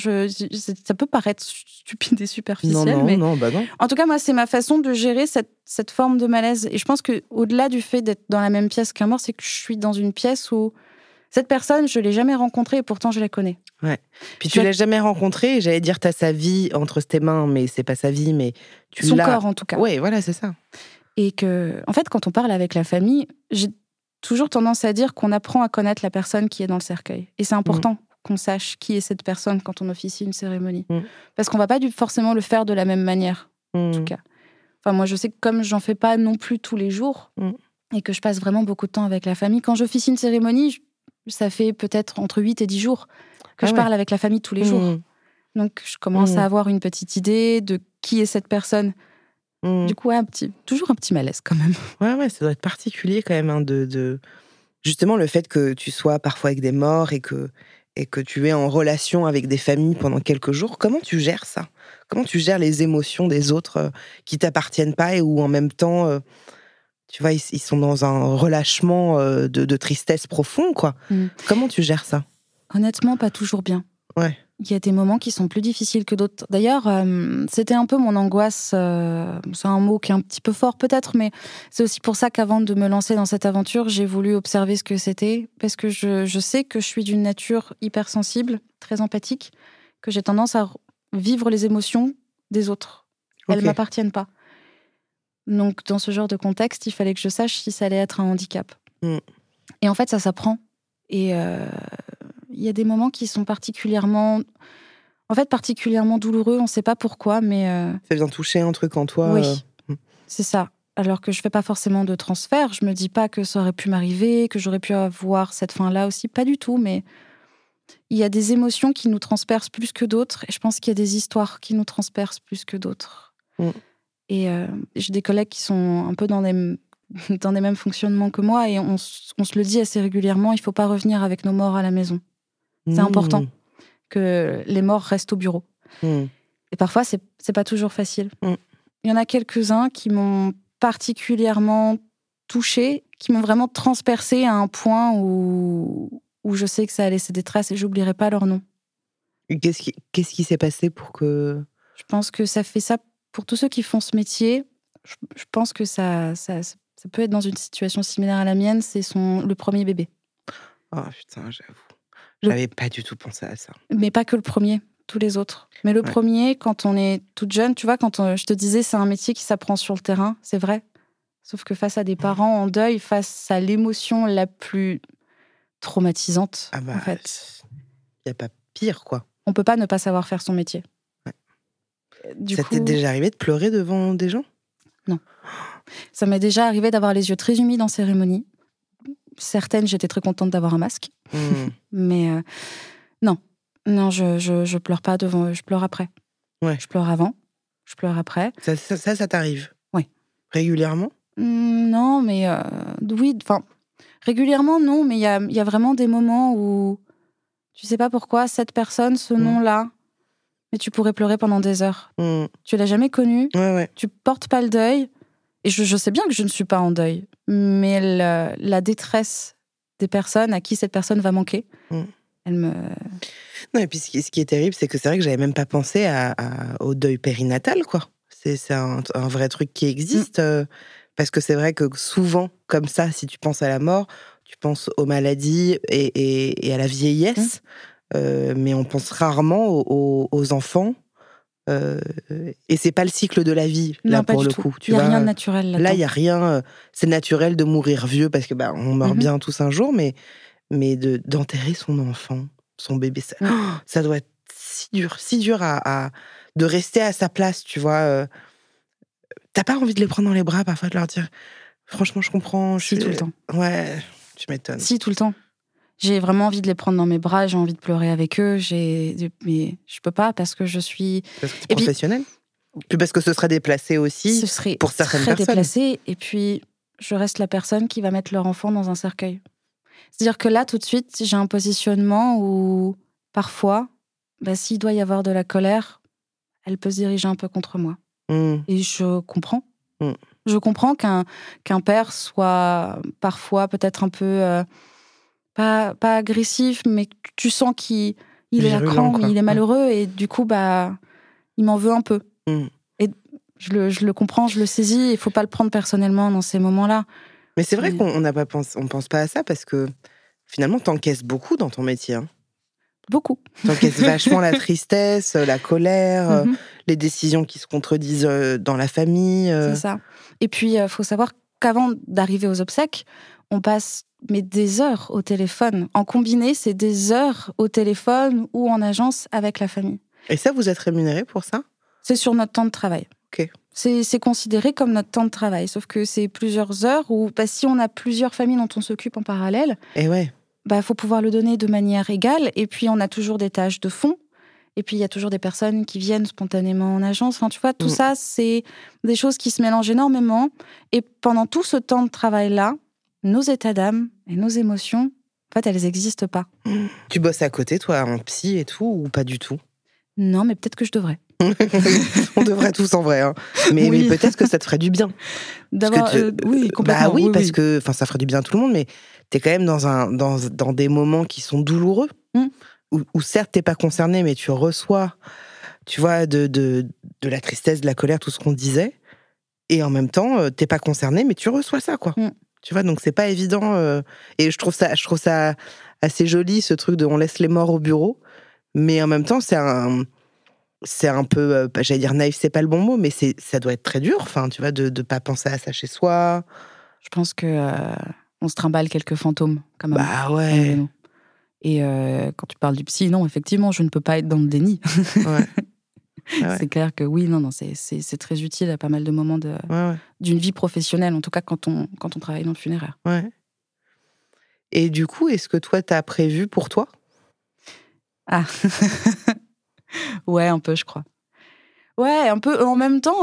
Speaker 3: Ça peut paraître stupide et superficiel, mais
Speaker 2: non.
Speaker 3: En tout cas, moi, c'est ma façon de gérer cette forme de malaise. Et je pense qu'au-delà du fait d'être dans la même pièce qu'un mort, c'est que je suis dans une pièce où cette personne, je l'ai jamais rencontrée et pourtant je la connais.
Speaker 2: Ouais. Puis tu l'as jamais rencontrée, et j'allais dire t'as sa vie entre tes mains, mais c'est pas sa vie, mais tu
Speaker 3: Son
Speaker 2: l'as.
Speaker 3: corps, en tout cas.
Speaker 2: Ouais, voilà, c'est ça.
Speaker 3: Et que, en fait, quand on parle avec la famille, j'ai toujours tendance à dire qu'on apprend à connaître la personne qui est dans le cercueil. Et c'est important qu'on sache qui est cette personne quand on officie une cérémonie. Parce qu'on va pas forcément le faire de la même manière, en tout cas. Enfin, moi, je sais que comme j'en fais pas non plus tous les jours, et que je passe vraiment beaucoup de temps avec la famille, quand j'officie une cérémonie, ça fait peut-être entre 8 et 10 jours que je parle avec la famille tous les jours. Donc, je commence à avoir une petite idée de qui est cette personne. Du coup, toujours un petit malaise quand même.
Speaker 2: Ouais, ça doit être particulier quand même, hein, justement le fait que tu sois parfois avec des morts et que tu es en relation avec des familles pendant quelques jours. Comment tu gères ça ? Comment tu gères les émotions des autres qui t'appartiennent pas, et où en même temps, tu vois, ils sont dans un relâchement de tristesse profond, quoi. Comment tu gères ça ?
Speaker 3: Honnêtement, pas toujours bien.
Speaker 2: Ouais.
Speaker 3: Il y a des moments qui sont plus difficiles que d'autres. D'ailleurs, c'était un peu mon angoisse. C'est un mot qui est un petit peu fort peut-être, mais c'est aussi pour ça qu'avant de me lancer dans cette aventure, j'ai voulu observer ce que c'était, parce que je sais que je suis d'une nature hypersensible, très empathique, que j'ai tendance à vivre les émotions des autres. Elles ne m'appartiennent pas. Donc, dans ce genre de contexte, il fallait que je sache si ça allait être un handicap. Et en fait, ça s'apprend. Et il y a des moments qui sont particulièrement En fait, particulièrement douloureux, on ne sait pas pourquoi, mais...
Speaker 2: Ça vient toucher un truc en toi.
Speaker 3: Oui, c'est ça. Alors que je ne fais pas forcément de transfert, je ne me dis pas que ça aurait pu m'arriver, que j'aurais pu avoir cette fin-là aussi, pas du tout, mais il y a des émotions qui nous transpercent plus que d'autres, et je pense qu'il y a des histoires qui nous transpercent plus que d'autres. Et j'ai des collègues qui sont un peu dans des mêmes fonctionnements que moi, et on se le dit assez régulièrement, il ne faut pas revenir avec nos morts à la maison. C'est important que les morts restent au bureau. Et parfois, c'est pas toujours facile. Il y en a quelques-uns qui m'ont particulièrement touchée, qui m'ont vraiment transpercée à un point où je sais que ça a laissé des traces et j'oublierai pas leur nom.
Speaker 2: Qu'est-ce qui s'est passé pour que...
Speaker 3: Je pense que ça fait ça pour tous ceux qui font ce métier. Je pense que ça peut être dans une situation similaire à la mienne. C'est le premier bébé.
Speaker 2: Oh putain, j'avoue. J'avais pas du tout pensé à ça.
Speaker 3: Mais pas que le premier, tous les autres. Mais le premier, quand on est toute jeune, tu vois, je te disais, c'est un métier qui s'apprend sur le terrain, c'est vrai. Sauf que face à des parents en deuil, face à l'émotion la plus traumatisante, en fait.
Speaker 2: Il n'y a pas pire, quoi.
Speaker 3: On peut pas ne pas savoir faire son métier.
Speaker 2: Ça t'est déjà arrivé de pleurer devant des gens ?
Speaker 3: Non. Ça m'est déjà arrivé d'avoir les yeux très humides en cérémonie. Certaines, j'étais très contente d'avoir un masque. Mais non, je pleure pas devant, je pleure après.
Speaker 2: Ouais.
Speaker 3: Je pleure avant, je pleure après.
Speaker 2: Ça t'arrive ?
Speaker 3: Oui.
Speaker 2: Régulièrement ?
Speaker 3: Non, mais oui, enfin, régulièrement, non, mais il y a vraiment des moments où tu sais pas pourquoi cette personne, ce nom-là, mais tu pourrais pleurer pendant des heures. Tu l'as jamais connu, tu portes pas le deuil, et je sais bien que je ne suis pas en deuil, mais la détresse des personnes à qui cette personne va manquer, elle me...
Speaker 2: Non, et puis ce qui est terrible, c'est que c'est vrai que j'avais même pas pensé au deuil périnatal, quoi. C'est un vrai truc qui existe, parce que c'est vrai que souvent, comme ça, si tu penses à la mort, tu penses aux maladies et à la vieillesse, mais on pense rarement aux enfants. Et c'est pas le cycle de la vie, là, pour le coup.
Speaker 3: Il n'y a rien de naturel là-dedans.
Speaker 2: Là, il n'y a rien... c'est naturel de mourir vieux, parce que on meurt bien tous un jour, mais d'enterrer son enfant, son bébé, ça doit être si dur de rester à sa place, tu vois. T'as pas envie de les prendre dans les bras, parfois, de leur dire « Franchement, je comprends. »
Speaker 3: Si, tout le temps.
Speaker 2: Ouais, tu m'étonnes.
Speaker 3: Si, tout le temps. J'ai vraiment envie de les prendre dans mes bras, j'ai envie de pleurer avec eux, mais je peux pas parce que je suis...
Speaker 2: Parce que t'es professionnelle ? Puis parce que ce serait déplacé aussi pour certaines personnes.
Speaker 3: Déplacé, et puis je reste la personne qui va mettre leur enfant dans un cercueil. C'est-à-dire que là, tout de suite, j'ai un positionnement où, parfois, s'il doit y avoir de la colère, elle peut se diriger un peu contre moi. Et je comprends. Je comprends qu'un père soit parfois peut-être un peu... pas agressif, mais tu sens qu'il est à cran, il est malheureux, et du coup, il m'en veut un peu. Et je le comprends, je le saisis, il faut pas le prendre personnellement dans ces moments-là.
Speaker 2: Mais c'est vrai qu'on pense pas à ça, parce que finalement, t'encaisses beaucoup dans ton métier. Hein.
Speaker 3: Beaucoup.
Speaker 2: T'encaisses vachement la tristesse, la colère, les décisions qui se contredisent dans la famille.
Speaker 3: C'est ça. Et puis, faut savoir qu'avant d'arriver aux obsèques, on passe des heures au téléphone. En combiné, c'est des heures au téléphone ou en agence avec la famille.
Speaker 2: Et ça, vous êtes rémunéré pour ça ?
Speaker 3: C'est sur notre temps de travail.
Speaker 2: Ok.
Speaker 3: C'est considéré comme notre temps de travail, sauf que c'est plusieurs heures où, si on a plusieurs familles dont on s'occupe en parallèle, faut pouvoir le donner de manière égale. Et puis, on a toujours des tâches de fond. Et puis, il y a toujours des personnes qui viennent spontanément en agence. Enfin, tu vois, tout ça, c'est des choses qui se mélangent énormément. Et pendant tout ce temps de travail-là, nos états d'âme et nos émotions, en fait, elles n'existent pas.
Speaker 2: Tu bosses à côté, toi, en psy et tout, ou pas du tout ?
Speaker 3: Non, mais peut-être que je devrais.
Speaker 2: On devrait tous, en vrai. Hein. Mais peut-être que ça te ferait du bien.
Speaker 3: D'avoir, oui, complètement.
Speaker 2: Parce que ça ferait du bien à tout le monde, mais t'es quand même dans des moments qui sont douloureux, où certes, t'es pas concerné, mais tu reçois, tu vois, de la tristesse, de la colère, tout ce qu'on disait, et en même temps, t'es pas concerné, mais tu reçois ça, quoi. Tu vois, donc c'est pas évident. Et je trouve ça assez joli, ce truc de on laisse les morts au bureau, mais en même temps, c'est un peu, j'allais dire naïf, c'est pas le bon mot, mais ça doit être très dur, enfin, tu vois, de pas penser à ça chez soi.
Speaker 3: Je pense que on se trimballe quelques fantômes, quand même.
Speaker 2: Bah ouais.
Speaker 3: Et quand tu parles du psy, non, effectivement, je ne peux pas être dans le déni.
Speaker 2: Ouais.
Speaker 3: C'est clair que oui, non, c'est très utile à pas mal de moments d'une vie professionnelle, en tout cas quand on travaille dans le funéraire.
Speaker 2: Ouais. Et du coup, est-ce que toi, t'as prévu pour toi ?
Speaker 3: Ah, ouais, un peu, je crois. Ouais, un peu. En même temps,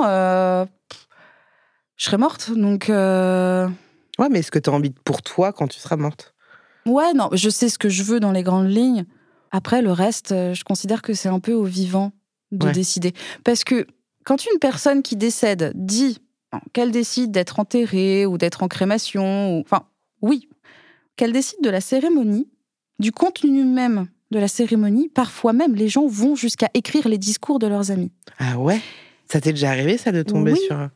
Speaker 3: je serais morte, donc.
Speaker 2: Ouais, mais est-ce que t'as envie pour toi quand tu seras morte ?
Speaker 3: Ouais, non, je sais ce que je veux dans les grandes lignes. Après, le reste, je considère que c'est un peu aux vivants de décider. Parce que quand une personne qui décède dit qu'elle décide d'être enterrée ou d'être en crémation, enfin, oui, qu'elle décide de la cérémonie, du contenu même de la cérémonie, parfois même, les gens vont jusqu'à écrire les discours de leurs amis.
Speaker 2: Ah ouais ? Ça t'est déjà arrivé, ça, de tomber sur...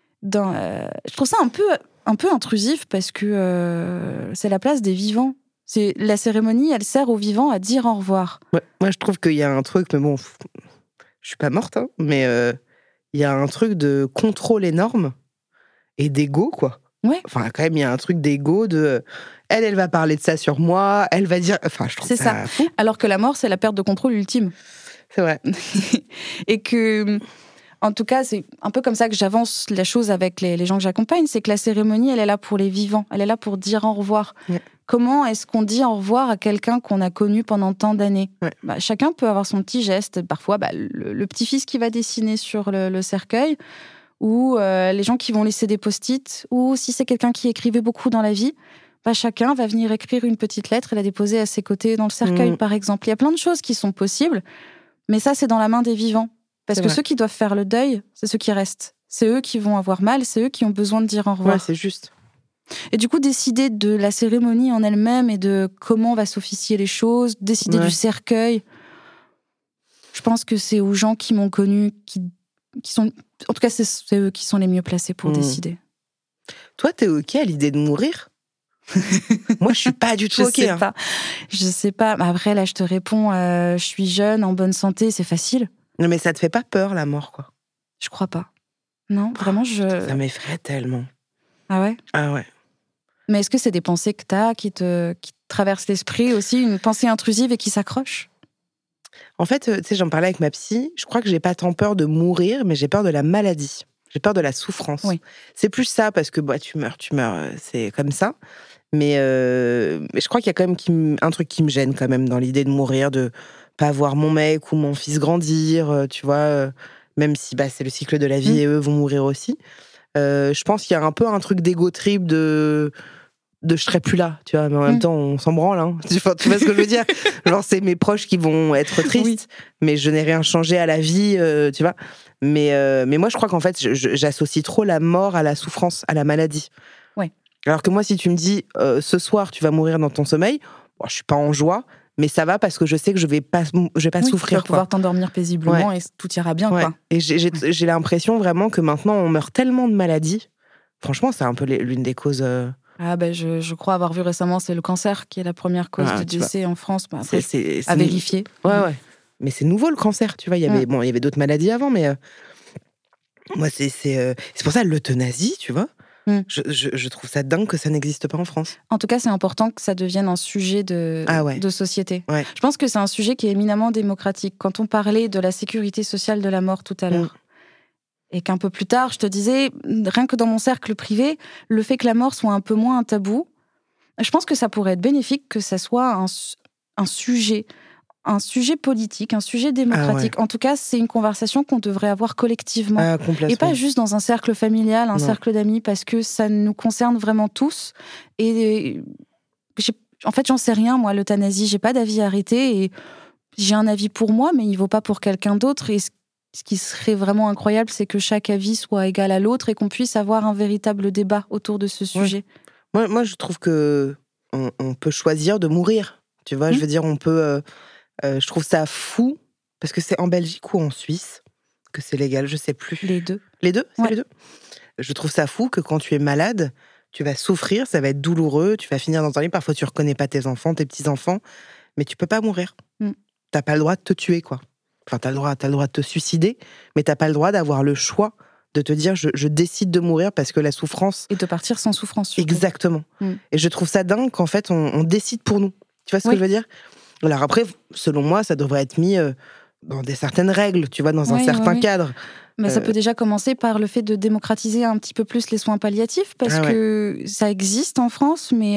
Speaker 3: Je trouve ça un peu intrusif parce que c'est la place des vivants. La cérémonie, elle sert aux vivants à dire au revoir.
Speaker 2: Ouais, moi, je trouve qu'il y a un truc, mais bon, je suis pas morte, hein, mais il y a un truc de contrôle énorme et d'ego, quoi.
Speaker 3: Ouais.
Speaker 2: Enfin, quand même, il y a un truc d'ego de... Elle va parler de ça sur moi, elle va dire... Enfin, je trouve
Speaker 3: c'est
Speaker 2: ça fou.
Speaker 3: Alors que la mort, c'est la perte de contrôle ultime.
Speaker 2: C'est vrai.
Speaker 3: Et que... En tout cas, c'est un peu comme ça que j'avance la chose avec les gens que j'accompagne, c'est que la cérémonie, elle est là pour les vivants, elle est là pour dire au revoir.
Speaker 2: Ouais.
Speaker 3: Comment est-ce qu'on dit au revoir à quelqu'un qu'on a connu pendant tant d'années ?
Speaker 2: Ouais.
Speaker 3: Chacun peut avoir son petit geste, parfois le petit-fils qui va dessiner sur le cercueil, ou les gens qui vont laisser des post-it, ou si c'est quelqu'un qui écrivait beaucoup dans la vie, chacun va venir écrire une petite lettre et la déposer à ses côtés dans le cercueil, par exemple. Il y a plein de choses qui sont possibles, mais ça, c'est dans la main des vivants. Parce que ceux qui doivent faire le deuil, c'est ceux qui restent. C'est eux qui vont avoir mal, c'est eux qui ont besoin de dire au revoir.
Speaker 2: Ouais, c'est juste.
Speaker 3: Et du coup, décider de la cérémonie en elle-même et de comment va s'officier les choses, décider du cercueil, je pense que c'est aux gens qui m'ont connue, qui sont... En tout cas, c'est eux qui sont les mieux placés pour décider.
Speaker 2: Toi, t'es OK à l'idée de mourir ? Moi, je suis pas du tout OK.
Speaker 3: Je sais pas. Après, là, je te réponds, je suis jeune, en bonne santé, c'est facile.
Speaker 2: Non, mais ça te fait pas peur, la mort, quoi ?
Speaker 3: Je crois pas. Non, vraiment,
Speaker 2: Ça m'effraie tellement.
Speaker 3: Ah ouais ?
Speaker 2: Ah ouais.
Speaker 3: Mais est-ce que c'est des pensées que t'as, qui te traversent l'esprit aussi, une pensée intrusive et qui s'accroche ?
Speaker 2: En fait, tu sais, j'en parlais avec ma psy, je crois que j'ai pas tant peur de mourir, mais j'ai peur de la maladie. J'ai peur de la souffrance.
Speaker 3: Oui.
Speaker 2: C'est plus ça, parce que tu meurs, c'est comme ça. Mais je crois qu'il y a quand même un truc qui me gêne quand même dans l'idée de mourir, de pas voir mon mec ou mon fils grandir, tu vois, même si c'est le cycle de la vie et eux vont mourir aussi. Je pense qu'il y a un peu un truc d'égo trip de je serai plus là, tu vois, mais en même temps on s'en branle, hein. Tu vois ce que je veux dire. Genre c'est mes proches qui vont être tristes, mais je n'ai rien changé à la vie, tu vois. Mais moi je crois qu'en fait j'associe trop la mort à la souffrance, à la maladie.
Speaker 3: Ouais.
Speaker 2: Alors que moi si tu me dis ce soir tu vas mourir dans ton sommeil, je suis pas en joie, mais ça va parce que je sais que je vais pas souffrir.
Speaker 3: Tu vas pouvoir t'endormir paisiblement et tout ira bien, quoi.
Speaker 2: Et j'ai l'impression vraiment que maintenant on meurt tellement de maladies. Franchement, c'est un peu l'une des causes.
Speaker 3: Je crois avoir vu récemment, c'est le cancer qui est la première cause de décès en France. Après,
Speaker 2: c'est
Speaker 3: à vérifier.
Speaker 2: Ouais. Mais c'est nouveau le cancer, tu vois. Il y avait d'autres maladies avant, mais moi c'est pour ça l'euthanasie, tu vois. Je trouve ça dingue que ça n'existe pas en France.
Speaker 3: En tout cas, c'est important que ça devienne un sujet de société.
Speaker 2: Ouais.
Speaker 3: Je pense que c'est un sujet qui est éminemment démocratique. Quand on parlait de la sécurité sociale de la mort tout à l'heure, et qu'un peu plus tard, je te disais, rien que dans mon cercle privé, le fait que la mort soit un peu moins un tabou, je pense que ça pourrait être bénéfique que ça soit un sujet politique, un sujet démocratique. En tout cas, c'est une conversation qu'on devrait avoir collectivement. Et pas juste dans un cercle familial, un cercle d'amis, parce que ça nous concerne vraiment tous. Et en fait, j'en sais rien, moi, l'euthanasie, j'ai pas d'avis arrêté. Et j'ai un avis pour moi, mais il vaut pas pour quelqu'un d'autre. Et ce qui serait vraiment incroyable, c'est que chaque avis soit égal à l'autre et qu'on puisse avoir un véritable débat autour de ce sujet.
Speaker 2: Moi, je trouve que on peut choisir de mourir. Tu vois, je veux dire, on peut... je trouve ça fou, parce que c'est en Belgique ou en Suisse que c'est légal, je sais plus.
Speaker 3: Les deux.
Speaker 2: Les deux ? C'est les deux ? Je trouve ça fou que quand tu es malade, tu vas souffrir, ça va être douloureux, tu vas finir dans un lit, parfois tu reconnais pas tes enfants, tes petits-enfants, mais tu peux pas mourir. T'as pas le droit de te tuer, quoi. Enfin, t'as le droit de te suicider, mais t'as pas le droit d'avoir le choix de te dire je décide de mourir parce que la souffrance...
Speaker 3: Et de partir sans souffrance, surtout.
Speaker 2: Exactement. Et je trouve ça dingue qu'en fait, on décide pour nous. Tu vois ce que je veux dire? Alors après, selon moi, ça devrait être mis dans certaines règles, tu vois, dans un certain cadre.
Speaker 3: Mais ça peut déjà commencer par le fait de démocratiser un petit peu plus les soins palliatifs, parce que ça existe en France, mais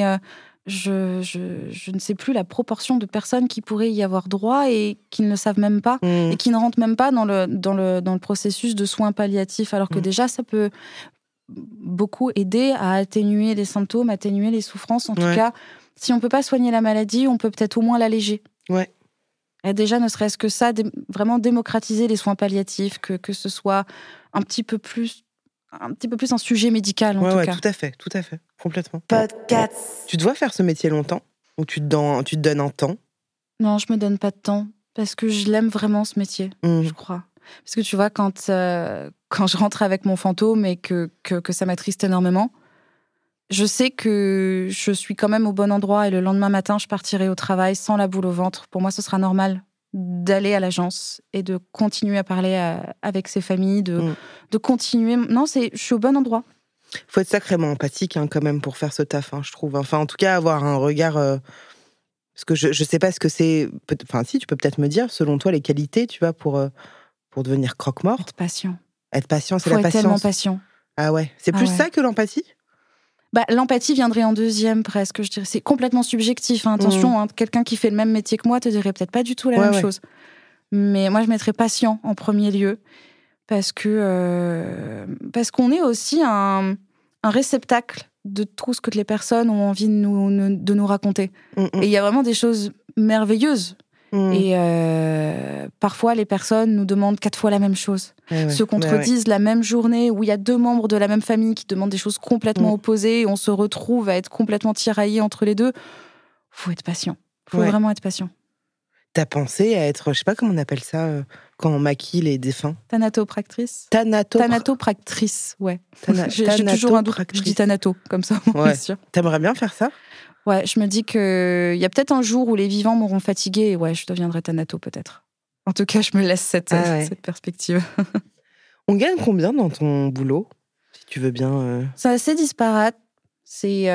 Speaker 3: je ne sais plus la proportion de personnes qui pourraient y avoir droit et qui ne le savent même pas, et qui ne rentrent même pas dans le processus de soins palliatifs, alors que déjà, ça peut beaucoup aider à atténuer les symptômes, atténuer les souffrances. En tout cas, si on ne peut pas soigner la maladie, on peut peut-être au moins l'alléger.
Speaker 2: Ouais.
Speaker 3: Et déjà, ne serait-ce que ça, vraiment démocratiser les soins palliatifs, que ce soit un petit peu plus un sujet médical, en tout cas.
Speaker 2: Tout à fait, complètement. Tu dois faire ce métier longtemps? Ou tu te donnes un temps?
Speaker 3: Non, je me donne pas de temps, parce que je l'aime vraiment, ce métier, je crois. Parce que tu vois, quand je rentre avec mon fantôme et que ça m'attriste énormément, je sais que je suis quand même au bon endroit, et le lendemain matin, je partirai au travail sans la boule au ventre. Pour moi, ce sera normal d'aller à l'agence et de continuer à parler avec ces familles, de continuer. Non, je suis au bon endroit.
Speaker 2: Il faut être sacrément empathique quand même pour faire ce taf, je trouve. Enfin, en tout cas, avoir un regard... parce que je ne sais pas ce que c'est... Enfin, si, tu peux peut-être me dire, selon toi, les qualités, tu vois, pour devenir croque-mort.
Speaker 3: Être patient.
Speaker 2: Être patient, c'est la patience.
Speaker 3: Faut être tellement patient.
Speaker 2: Ah ouais. C'est plus ça que l'empathie?
Speaker 3: L'empathie viendrait en deuxième, presque, je dirais. C'est complètement subjectif. Attention, quelqu'un qui fait le même métier que moi te dirait peut-être pas du tout la même chose. Mais moi, je mettrais patient en premier lieu, parce qu'on est aussi un réceptacle de tout ce que les personnes ont envie de nous raconter. Et il y a vraiment des choses merveilleuses. Et parfois, les personnes nous demandent 4 fois la même chose. Se contredisent la même journée, où il y a 2 membres de la même famille qui demandent des choses complètement opposées, et on se retrouve à être complètement tiraillés entre les deux. Faut être patient. Faut vraiment être patient.
Speaker 2: T'as pensé à être, je sais pas comment on appelle ça, quand on maquille les défunts?
Speaker 3: Tanatopractrice. Ouais. J'ai toujours un doute. Je dis thanato, comme ça, bien sûr.
Speaker 2: T'aimerais bien faire ça?
Speaker 3: Ouais, je me dis qu'il y a peut-être un jour où les vivants m'auront fatiguée, et je deviendrai thanato, peut-être. En tout cas, je me laisse cette perspective.
Speaker 2: On gagne combien dans ton boulot, si tu veux bien
Speaker 3: C'est assez disparate. C'est,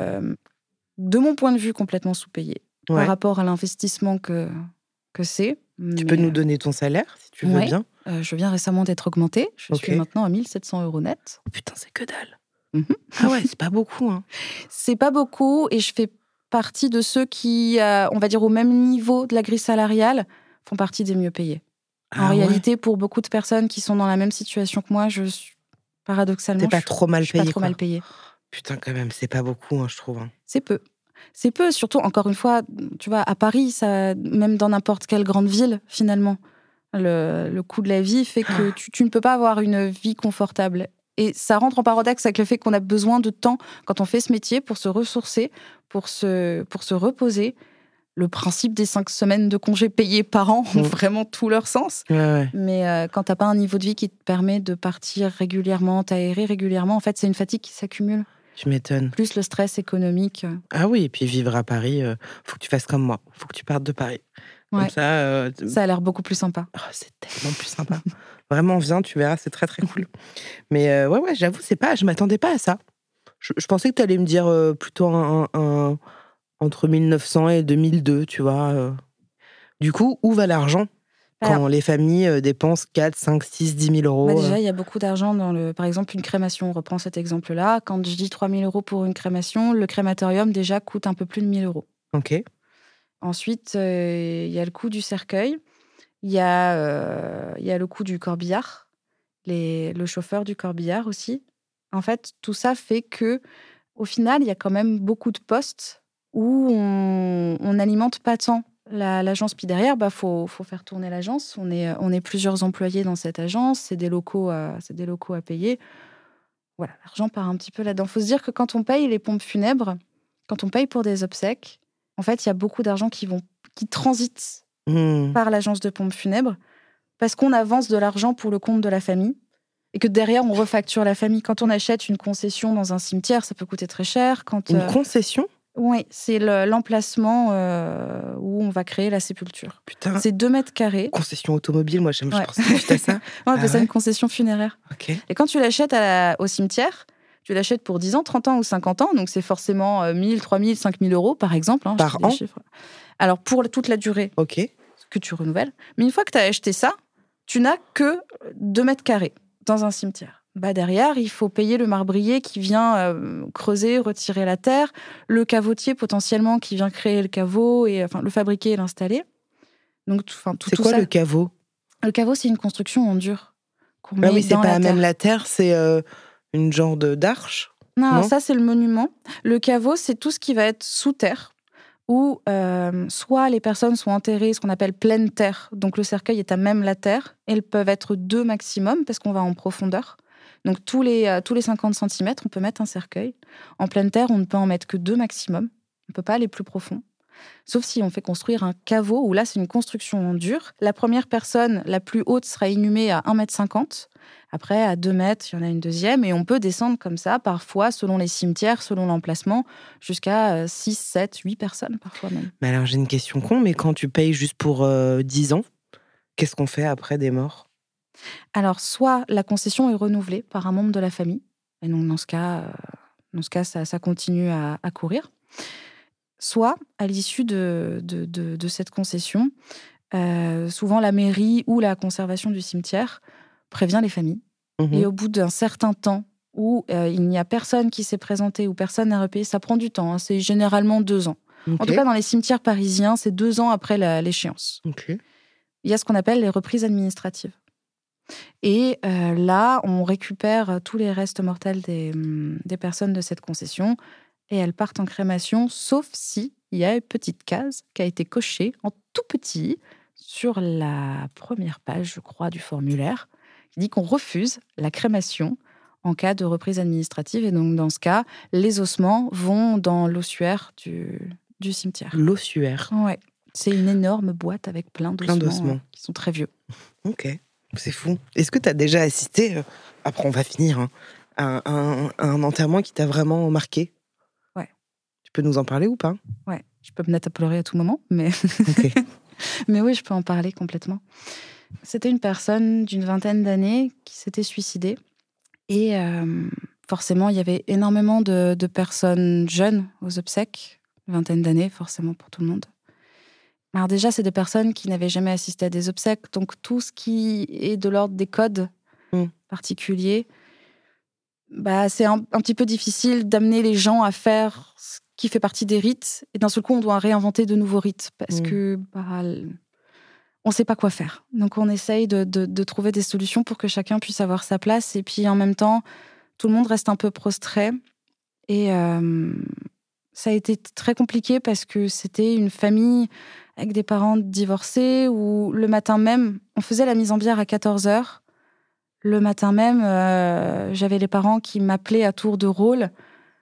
Speaker 3: de mon point de vue, complètement sous-payé par rapport à l'investissement que c'est.
Speaker 2: Tu peux nous donner ton salaire, si tu veux bien?
Speaker 3: Je viens récemment d'être augmentée. Je suis maintenant à 1 700 € net.
Speaker 2: Oh putain, c'est que dalle. Ah ouais, c'est pas beaucoup.
Speaker 3: C'est pas beaucoup, et je fais partie de ceux qui, on va dire au même niveau de la grille salariale, font partie des mieux payés. En réalité, pour beaucoup de personnes qui sont dans la même situation que moi, je suis paradoxalement...
Speaker 2: T'es pas trop mal payée.
Speaker 3: Pas trop mal payée.
Speaker 2: Putain, quand même, c'est pas beaucoup, je trouve.
Speaker 3: C'est peu. C'est peu, surtout, encore une fois, tu vois, à Paris, ça, même dans n'importe quelle grande ville, finalement, le coût de la vie fait que tu ne peux pas avoir une vie confortable. Et ça rentre en paradoxe avec le fait qu'on a besoin de temps quand on fait ce métier pour se ressourcer, pour se reposer. Le principe des 5 semaines de congés payés par an ont vraiment tout leur sens. Mais quand t'as pas un niveau de vie qui te permet de partir régulièrement, t'aérer régulièrement, en fait, c'est une fatigue qui s'accumule.
Speaker 2: Tu m'étonnes.
Speaker 3: Plus le stress économique.
Speaker 2: Ah oui, et puis vivre à Paris, faut que tu fasses comme moi. Faut que tu partes de Paris. Comme ça...
Speaker 3: Ça a l'air beaucoup plus sympa.
Speaker 2: Oh, c'est tellement plus sympa. Vraiment, viens, tu verras, c'est très très cool. Mais j'avoue, je m'attendais pas à ça. Je pensais que tu allais me dire plutôt entre 1900 et 2002, tu vois. Du coup, où va l'argent quand les familles dépensent 4, 5, 6, 10 000 €?
Speaker 3: Déjà, il y a beaucoup d'argent dans par exemple, une crémation. On reprend cet exemple-là. Quand je dis 3 000 € pour une crémation, le crématorium, déjà, coûte un peu plus de 1 000 €.
Speaker 2: Ok.
Speaker 3: Ensuite, il y a le coût du cercueil. Il y a le coût du corbillard, le chauffeur du corbillard aussi. En fait, tout ça fait que, au final, il y a quand même beaucoup de postes où on n'alimente pas tant l'agence. Puis derrière, faut faire tourner l'agence. On est plusieurs employés dans cette agence. C'est des locaux à payer. Voilà, l'argent part un petit peu là-dedans. Il faut se dire que quand on paye les pompes funèbres, quand on paye pour des obsèques, en fait, il y a beaucoup d'argent qui transite par l'agence de pompes funèbres, parce qu'on avance de l'argent pour le compte de la famille, et que derrière, on refacture la famille. Quand on achète une concession dans un cimetière, ça peut coûter très cher.
Speaker 2: Une concession ?
Speaker 3: Oui, c'est l'emplacement où on va créer la sépulture.
Speaker 2: Putain.
Speaker 3: C'est 2 mètres carrés.
Speaker 2: Concession automobile, moi, je pense juste à ça.
Speaker 3: On appelle ça une concession funéraire.
Speaker 2: Okay.
Speaker 3: Et quand tu l'achètes au cimetière, tu l'achètes pour 10 ans, 30 ans ou 50 ans, donc c'est forcément 1 000, 3 000, 5 000 euros par exemple.
Speaker 2: Par an ?
Speaker 3: Alors pour toute la durée que tu renouvelles. Mais une fois que tu as acheté ça, tu n'as que 2 mètres carrés dans un cimetière. Derrière, il faut payer le marbrier qui vient creuser, retirer la terre, le cavotier potentiellement qui vient créer le caveau, et le fabriquer et l'installer. Donc,
Speaker 2: c'est quoi le caveau ?
Speaker 3: Le caveau, c'est une construction en dur.
Speaker 2: Oui, c'est pas même la terre, c'est une genre d'arche ?
Speaker 3: Non, ça, c'est le monument. Le caveau, c'est tout ce qui va être sous terre, où soit les personnes sont enterrées, ce qu'on appelle pleine terre, donc le cercueil est à même la terre, et elles peuvent être 2 maximum, parce qu'on va en profondeur. Donc tous les 50 cm, on peut mettre un cercueil. En pleine terre, on ne peut en mettre que 2 maximum. On ne peut pas aller plus profond. Sauf si on fait construire un caveau, où là, c'est une construction en dur. La première personne, la plus haute, sera inhumée à 1,50 m. Après, à 2 mètres, il y en a une deuxième. Et on peut descendre comme ça, parfois, selon les cimetières, selon l'emplacement, jusqu'à 6, 7, 8 personnes, parfois même.
Speaker 2: Mais alors, j'ai une question con, mais quand tu payes juste pour 10 ans, qu'est-ce qu'on fait après des morts ?
Speaker 3: Alors, soit la concession est renouvelée par un membre de la famille, et donc dans ce cas, ça continue à courir. Soit, à l'issue de cette concession, souvent la mairie ou la conservation du cimetière prévient les familles. Et au bout d'un certain temps où il n'y a personne qui s'est présenté ou personne n'a repayé, ça prend du temps, c'est généralement 2 ans. En tout cas, dans les cimetières parisiens, c'est 2 ans après l'échéance. Il y a ce qu'on appelle les reprises administratives. Et là, on récupère tous les restes mortels des personnes de cette concession et elles partent en crémation, sauf si il y a une petite case qui a été cochée en tout petit sur la première page, je crois, du formulaire, qui dit qu'on refuse la crémation en cas de reprise administrative. Et donc, dans ce cas, les ossements vont dans l'ossuaire du cimetière.
Speaker 2: L'ossuaire ?
Speaker 3: Ouais. C'est une énorme boîte avec plein d'ossements. Qui sont très vieux.
Speaker 2: Ok. C'est fou. Est-ce que tu as déjà assisté, après on va finir, à un enterrement qui t'a vraiment marqué ?
Speaker 3: Ouais.
Speaker 2: Tu peux nous en parler ou pas ?
Speaker 3: Ouais, je peux me mettre à pleurer à tout moment, mais...
Speaker 2: Okay.
Speaker 3: Mais oui, je peux en parler complètement. C'était une personne d'une 20aine d'années qui s'était suicidée. Et forcément, il y avait énormément de personnes jeunes aux obsèques, une 20aine d'années, forcément pour tout le monde. Alors déjà, c'est des personnes qui n'avaient jamais assisté à des obsèques, donc tout ce qui est de l'ordre des codes particuliers, c'est un petit peu difficile d'amener les gens à faire ce qui fait partie des rites, et d'un seul coup, on doit réinventer de nouveaux rites, parce que on ne sait pas quoi faire. Donc on essaye de trouver des solutions pour que chacun puisse avoir sa place, et puis en même temps, tout le monde reste un peu prostré, et ça a été très compliqué parce que c'était une famille avec des parents divorcés où le matin même, on faisait la mise en bière à 14h. Le matin même, j'avais les parents qui m'appelaient à tour de rôle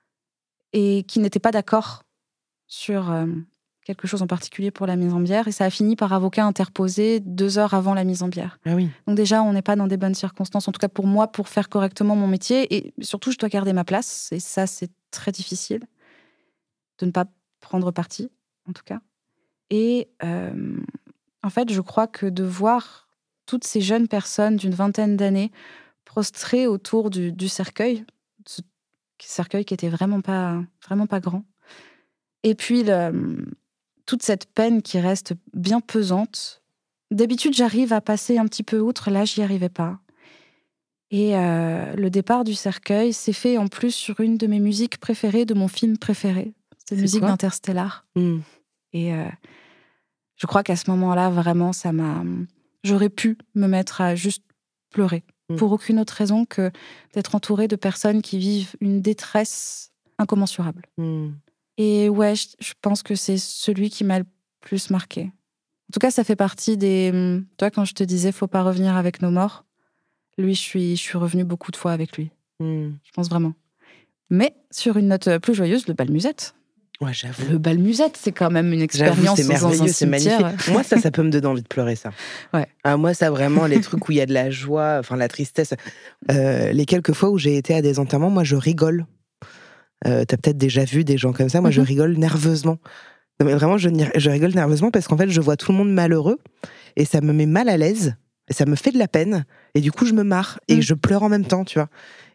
Speaker 3: et qui n'étaient pas d'accord sur quelque chose en particulier pour la mise en bière. Et ça a fini par avocat interposé 2 heures avant la mise en bière.
Speaker 2: Ah oui.
Speaker 3: Donc déjà, on n'est pas dans des bonnes circonstances, en tout cas pour moi, pour faire correctement mon métier. Et surtout, je dois garder ma place. Et ça, c'est très difficile de ne pas prendre parti, en tout cas. Et en fait, je crois que de voir toutes ces jeunes personnes d'une 20aine d'années prostrées autour du cercueil, ce cercueil qui était vraiment pas grand, et puis toute cette peine qui reste bien pesante. D'habitude, j'arrive à passer un petit peu outre, là, j'y arrivais pas. Et le départ du cercueil s'est fait en plus sur une de mes musiques préférées, de mon film préféré. C'est la musique d'Interstellar. Et je crois qu'à ce moment-là, vraiment, j'aurais pu me mettre à juste pleurer. Pour aucune autre raison que d'être entourée de personnes qui vivent une détresse incommensurable. Et ouais, je pense que c'est celui qui m'a le plus marqué. En tout cas, ça fait partie des... Tu vois, quand je te disais, faut pas revenir avec nos morts, lui, je suis revenue beaucoup de fois avec lui. Je pense vraiment. Mais sur une note plus joyeuse, le bal musette.
Speaker 2: Ouais, j'avoue.
Speaker 3: Le bal musette, c'est quand même une expérience.
Speaker 2: C'est merveilleux, c'est magnifique. Moi, ça peut me donner envie de pleurer, ça.
Speaker 3: Ouais.
Speaker 2: Moi, ça, vraiment, les trucs où il y a de la joie, enfin, la tristesse. Les quelques fois où j'ai été à des enterrements, moi, je rigole. T'as peut-être déjà vu des gens comme ça. Moi, je rigole nerveusement. Non, mais vraiment, je rigole nerveusement parce qu'en fait, je vois tout le monde malheureux et ça me met mal à l'aise. Et ça me fait de la peine. Et du coup, je me marre et je pleure en même temps, tu vois.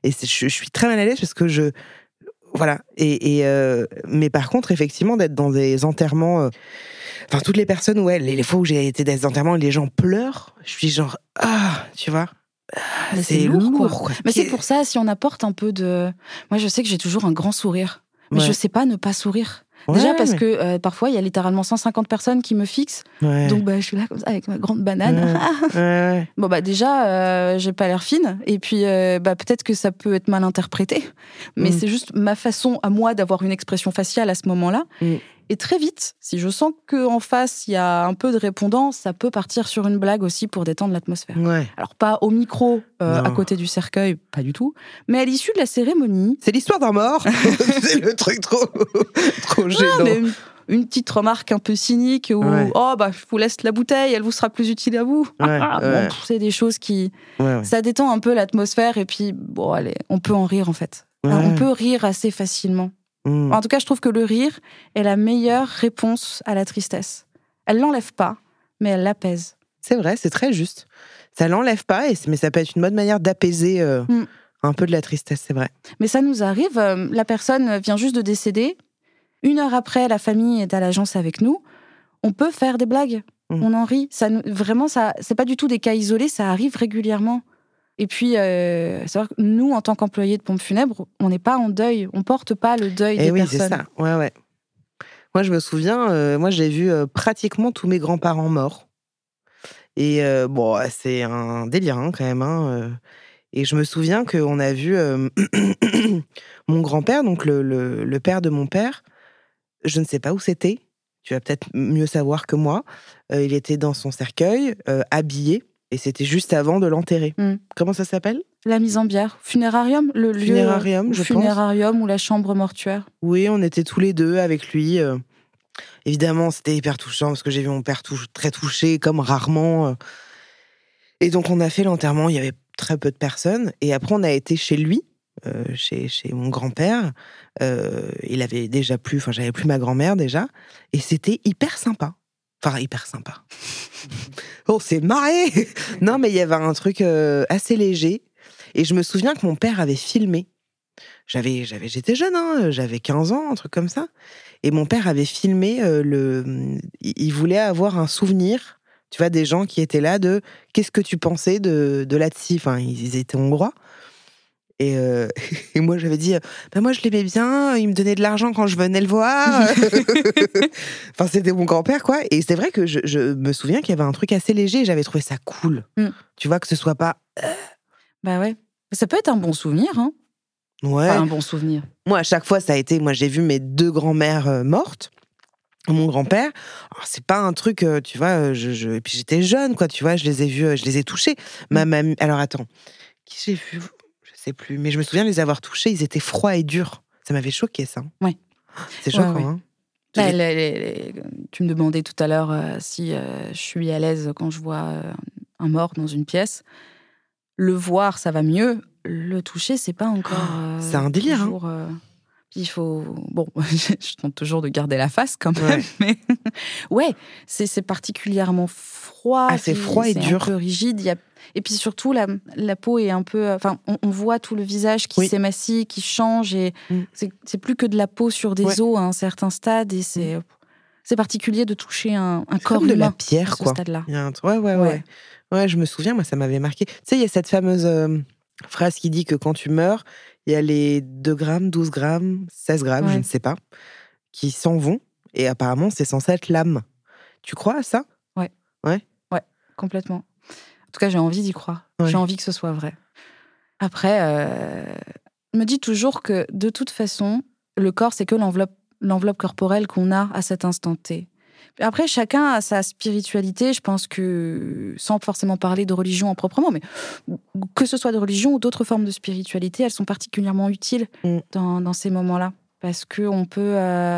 Speaker 2: Et je suis très mal à l'aise parce que voilà. Mais par contre, effectivement, d'être dans des enterrements, enfin, toutes les personnes, ouais, les fois où j'ai été dans des enterrements et les gens pleurent, je suis genre, tu vois.
Speaker 3: Mais c'est lourd, quoi. Mais c'est pour ça, si on apporte un peu de... Moi, je sais que j'ai toujours un grand sourire. Mais je sais pas ne pas sourire. Déjà parce que parfois, il y a littéralement 150 personnes qui me fixent. Donc, je suis là comme ça avec ma grande banane. Bon, déjà, j'ai pas l'air fine. Et puis, peut-être que ça peut être mal interprété. Mais c'est juste ma façon à moi d'avoir une expression faciale à ce moment-là. Et très vite, si je sens qu'en face, il y a un peu de répondant, ça peut partir sur une blague aussi pour détendre l'atmosphère. Alors, pas au micro, à côté du cercueil, pas du tout, mais à l'issue de la cérémonie.
Speaker 2: C'est l'histoire d'un mort. C'est le truc trop gênant.
Speaker 3: Mais une petite remarque un peu cynique où je vous laisse la bouteille, elle vous sera plus utile à vous. C'est des choses qui... Ça détend un peu l'atmosphère et puis, allez, on peut en rire en fait. On peut rire assez facilement. En tout cas, je trouve que le rire est la meilleure réponse à la tristesse. Elle l'enlève pas, mais elle l'apaise.
Speaker 2: C'est vrai, c'est très juste. Ça l'enlève pas, mais ça peut être une bonne manière d'apaiser un peu de la tristesse, c'est vrai.
Speaker 3: Mais ça nous arrive, la personne vient juste de décéder. 1 heure après, la famille est à l'agence avec nous. On peut faire des blagues, on en rit. Vraiment, c'est pas du tout des cas isolés, ça arrive régulièrement. Et puis, c'est vrai que nous, en tant qu'employés de pompes funèbres, on n'est pas en deuil, on porte pas le deuil des personnes.
Speaker 2: C'est ça, ouais. Moi, je me souviens, j'ai vu pratiquement tous mes grands-parents morts. Et c'est un délire quand même. Et je me souviens qu'on a vu mon grand-père, donc le père de mon père, je ne sais pas où c'était, tu vas peut-être mieux savoir que moi, il était dans son cercueil, habillé, et c'était juste avant de l'enterrer. Comment ça s'appelle ?
Speaker 3: La mise en bière. Funérarium, le lieu.
Speaker 2: Funérarium, je pense.
Speaker 3: Funérarium ou la chambre mortuaire.
Speaker 2: Oui, on était tous les deux avec lui. Évidemment, c'était hyper touchant parce que j'ai vu mon père très touché, comme rarement. Et donc, on a fait l'enterrement. Il y avait très peu de personnes. Et après, on a été chez lui, chez mon grand-père. Il avait déjà plus... Enfin, j'avais plus ma grand-mère déjà. Et c'était hyper sympa. Enfin, hyper sympa. On s'est marré. Non, mais il y avait un truc assez léger. Et je me souviens que mon père avait filmé. J'étais jeune, j'avais 15 ans, un truc comme ça. Et mon père avait filmé il voulait avoir un souvenir, tu vois, des gens qui étaient là de qu'est-ce que tu pensais de Latsi. Enfin, ils étaient hongrois. Et moi, j'avais dit, moi, je l'aimais bien, il me donnait de l'argent quand je venais le voir. Enfin, c'était mon grand-père, quoi. Et c'est vrai que je me souviens qu'il y avait un truc assez léger et j'avais trouvé ça cool. Tu vois, que ce soit pas...
Speaker 3: Bah ouais. Ça peut être un bon souvenir, hein.
Speaker 2: Ouais.
Speaker 3: Enfin, un bon souvenir.
Speaker 2: Moi, à chaque fois, ça a été... Moi, j'ai vu mes 2 grands-mères mortes. Mon grand-père, alors, c'est pas un truc, tu vois, et puis j'étais jeune, quoi, tu vois, je les ai vus, je les ai touchés. Ma mamie... Alors, attends, qui j'ai vu ? Je sais plus, mais je me souviens de les avoir touchés, ils étaient froids et durs. Ça m'avait choqué, ça.
Speaker 3: Ouais.
Speaker 2: C'est choquant,
Speaker 3: hein. Tu me demandais tout à l'heure si je suis à l'aise quand je vois un mort dans une pièce. Le voir, ça va mieux. Le toucher, c'est pas encore...
Speaker 2: c'est un délire,
Speaker 3: toujours, Puis il faut... Bon, je tente toujours de garder la face quand même, mais... c'est particulièrement froid.
Speaker 2: Ah, c'est froid et dur.
Speaker 3: C'est un peu rigide. Et puis surtout, la peau est un peu... Enfin, on voit tout le visage qui s'émacie, qui change, et c'est plus que de la peau sur des os à un certain stade, et c'est particulier de toucher un corps
Speaker 2: comme de
Speaker 3: humain
Speaker 2: la pierre,
Speaker 3: à ce
Speaker 2: quoi.
Speaker 3: stade-là.
Speaker 2: Il y a Ouais, je me souviens, moi, ça m'avait marqué. Tu sais, il y a cette fameuse phrase qui dit que quand tu meurs, il y a les 2 grammes, 12 grammes, 16 grammes, je ne sais pas, qui s'en vont. Et apparemment, c'est censé être l'âme. Tu crois à ça ?
Speaker 3: Ouais, complètement. En tout cas, j'ai envie d'y croire.
Speaker 2: Ouais.
Speaker 3: J'ai envie que ce soit vrai. Après, je me dis toujours que, de toute façon, le corps, c'est que l'enveloppe corporelle qu'on a à cet instant T. Après, chacun a sa spiritualité. Je pense que, sans forcément parler de religion en proprement, mais que ce soit de religion ou d'autres formes de spiritualité, elles sont particulièrement utiles dans ces moments-là. Parce qu'on peut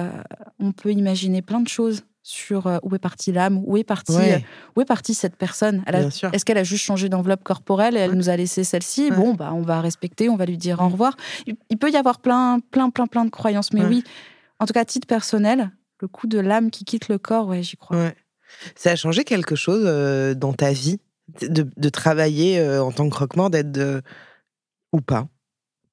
Speaker 3: imaginer plein de choses sur où est partie l'âme, où est partie cette personne. Est-ce qu'elle a juste changé d'enveloppe corporelle et elle nous a laissé celle-ci ? Bon, on va respecter, on va lui dire au revoir. Il peut y avoir plein de croyances, mais oui, en tout cas, à titre personnel, le coup de l'âme qui quitte le corps, j'y crois.
Speaker 2: Ouais. Ça a changé quelque chose dans ta vie de travailler en tant que croque-mort, ou pas ?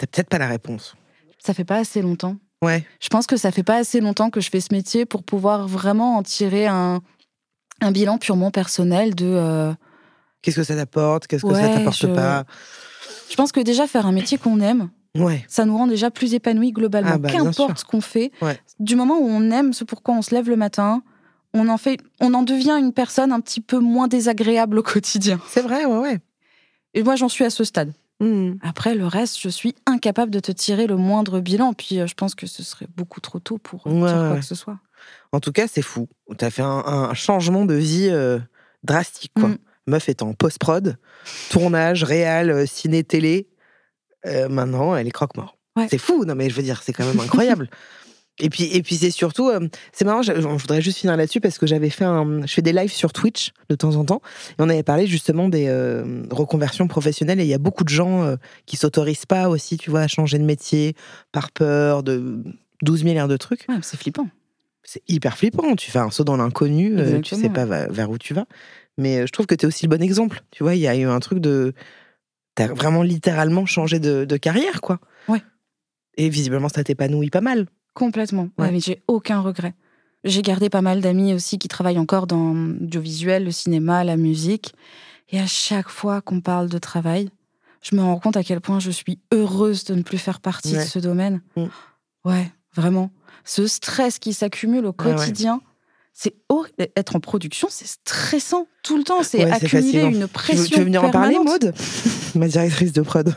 Speaker 2: T'as peut-être pas la réponse.
Speaker 3: Ça fait pas assez longtemps.
Speaker 2: Ouais.
Speaker 3: Je pense que ça fait pas assez longtemps que je fais ce métier pour pouvoir vraiment en tirer un bilan purement personnel de...
Speaker 2: Qu'est-ce que ça t'apporte? Qu'est-ce que ça t'apporte pas?
Speaker 3: Je pense que déjà, faire un métier qu'on aime, ça nous rend déjà plus épanouis globalement. Qu'importe ce qu'on fait, du moment où on aime ce pourquoi on se lève le matin, on en devient une personne un petit peu moins désagréable au quotidien.
Speaker 2: C'est vrai, ouais.
Speaker 3: Et moi, j'en suis à ce stade. Après, le reste, je suis incapable de te tirer le moindre bilan. Puis, je pense que ce serait beaucoup trop tôt pour dire quoi que ce soit.
Speaker 2: En tout cas, c'est fou. T'as fait un changement de vie drastique, quoi. Meuf est en post-prod, tournage, réal, ciné, télé. Maintenant, elle est croque-mort. Ouais. C'est fou, non mais je veux dire, c'est quand même incroyable. Et puis c'est surtout, c'est marrant, je voudrais juste finir là-dessus parce que je fais des lives sur Twitch de temps en temps, et on avait parlé justement des reconversions professionnelles, et il y a beaucoup de gens qui s'autorisent pas aussi, tu vois, à changer de métier par peur de 12 000 de trucs.
Speaker 3: Ouais, c'est flippant.
Speaker 2: C'est hyper flippant, tu fais un saut dans l'inconnu, tu sais pas vers où tu vas. Mais je trouve que t'es aussi le bon exemple. Tu vois, il y a eu un truc t'as vraiment littéralement changé de carrière, quoi.
Speaker 3: Ouais.
Speaker 2: Et visiblement, ça t'épanouit pas mal.
Speaker 3: Complètement. Ouais, mais j'ai aucun regret. J'ai gardé pas mal d'amis aussi qui travaillent encore dans l'audiovisuel, le cinéma, la musique. Et à chaque fois qu'on parle de travail, je me rends compte à quel point je suis heureuse de ne plus faire partie de ce domaine. Ouais, vraiment. Ce stress qui s'accumule au quotidien, c'est être en production, c'est stressant tout le temps. C'est accumuler une pression.
Speaker 2: Tu veux venir
Speaker 3: permanente.
Speaker 2: En parler, Maud? Ma directrice de prod.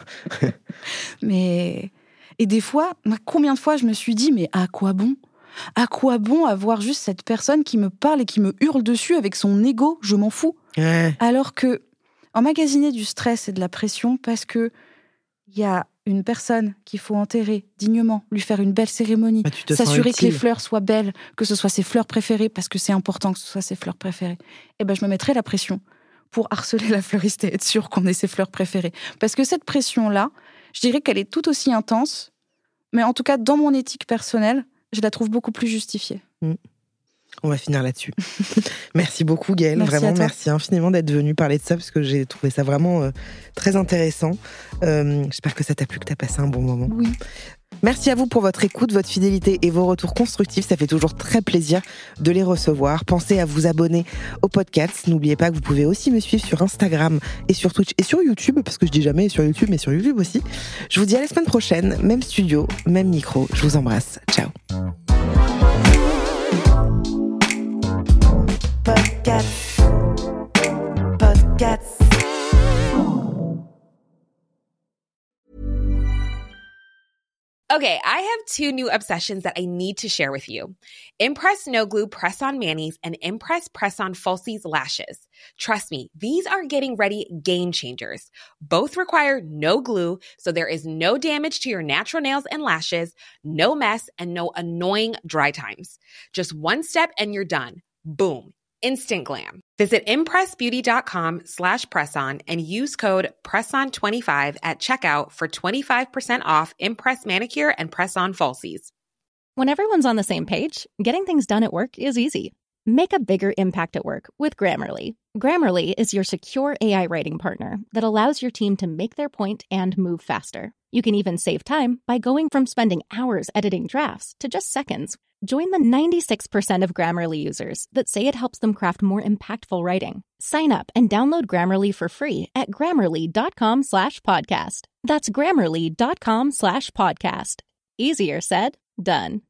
Speaker 3: Et des fois, combien de fois je me suis dit, mais à quoi bon? À quoi bon avoir juste cette personne qui me parle et qui me hurle dessus avec son ego? Je m'en fous.
Speaker 2: Ouais.
Speaker 3: Alors que emmagasiner du stress et de la pression parce que il y a une personne qu'il faut enterrer dignement, lui faire une belle cérémonie, s'assurer que les fleurs soient belles, que ce soit ses fleurs préférées, parce que c'est important que ce soit ses fleurs préférées, je me mettrais la pression pour harceler la fleuriste et être sûre qu'on ait ses fleurs préférées. Parce que cette pression-là, je dirais qu'elle est tout aussi intense, mais en tout cas, dans mon éthique personnelle, je la trouve beaucoup plus justifiée.
Speaker 2: On va finir là-dessus. Merci beaucoup, Gaëlle. Merci infiniment d'être venue parler de ça, parce que j'ai trouvé ça vraiment très intéressant. J'espère que ça t'a plu, que t'as passé un bon moment.
Speaker 3: Oui.
Speaker 2: Merci à vous pour votre écoute, votre fidélité et vos retours constructifs. Ça fait toujours très plaisir de les recevoir. Pensez à vous abonner au podcast. N'oubliez pas que vous pouvez aussi me suivre sur Instagram et sur Twitch et sur YouTube, parce que je dis jamais sur YouTube, mais sur YouTube aussi. Je vous dis à la semaine prochaine. Même studio, même micro. Je vous embrasse. Ciao. Podcast.
Speaker 4: Okay, I have two new obsessions that I need to share with you. Impress No Glue Press-On Manis and Impress Press-On Falsies Lashes. Trust me, these are getting ready game changers. Both require no glue, so there is no damage to your natural nails and lashes, no mess, and no annoying dry times. Just one step and you're done. Boom. Instant glam. Visit impressbeauty.com/presson and use code PRESSON25 at checkout for 25% off Impress Manicure and Press-On Falsies.
Speaker 5: When everyone's on the same page, getting things done at work is easy. Make a bigger impact at work with Grammarly. Grammarly is your secure AI writing partner that allows your team to make their point and move faster. You can even save time by going from spending hours editing drafts to just seconds. Join the 96% of Grammarly users that say it helps them craft more impactful writing. Sign up and download Grammarly for free at Grammarly.com/podcast. That's Grammarly.com/podcast. Easier said, done.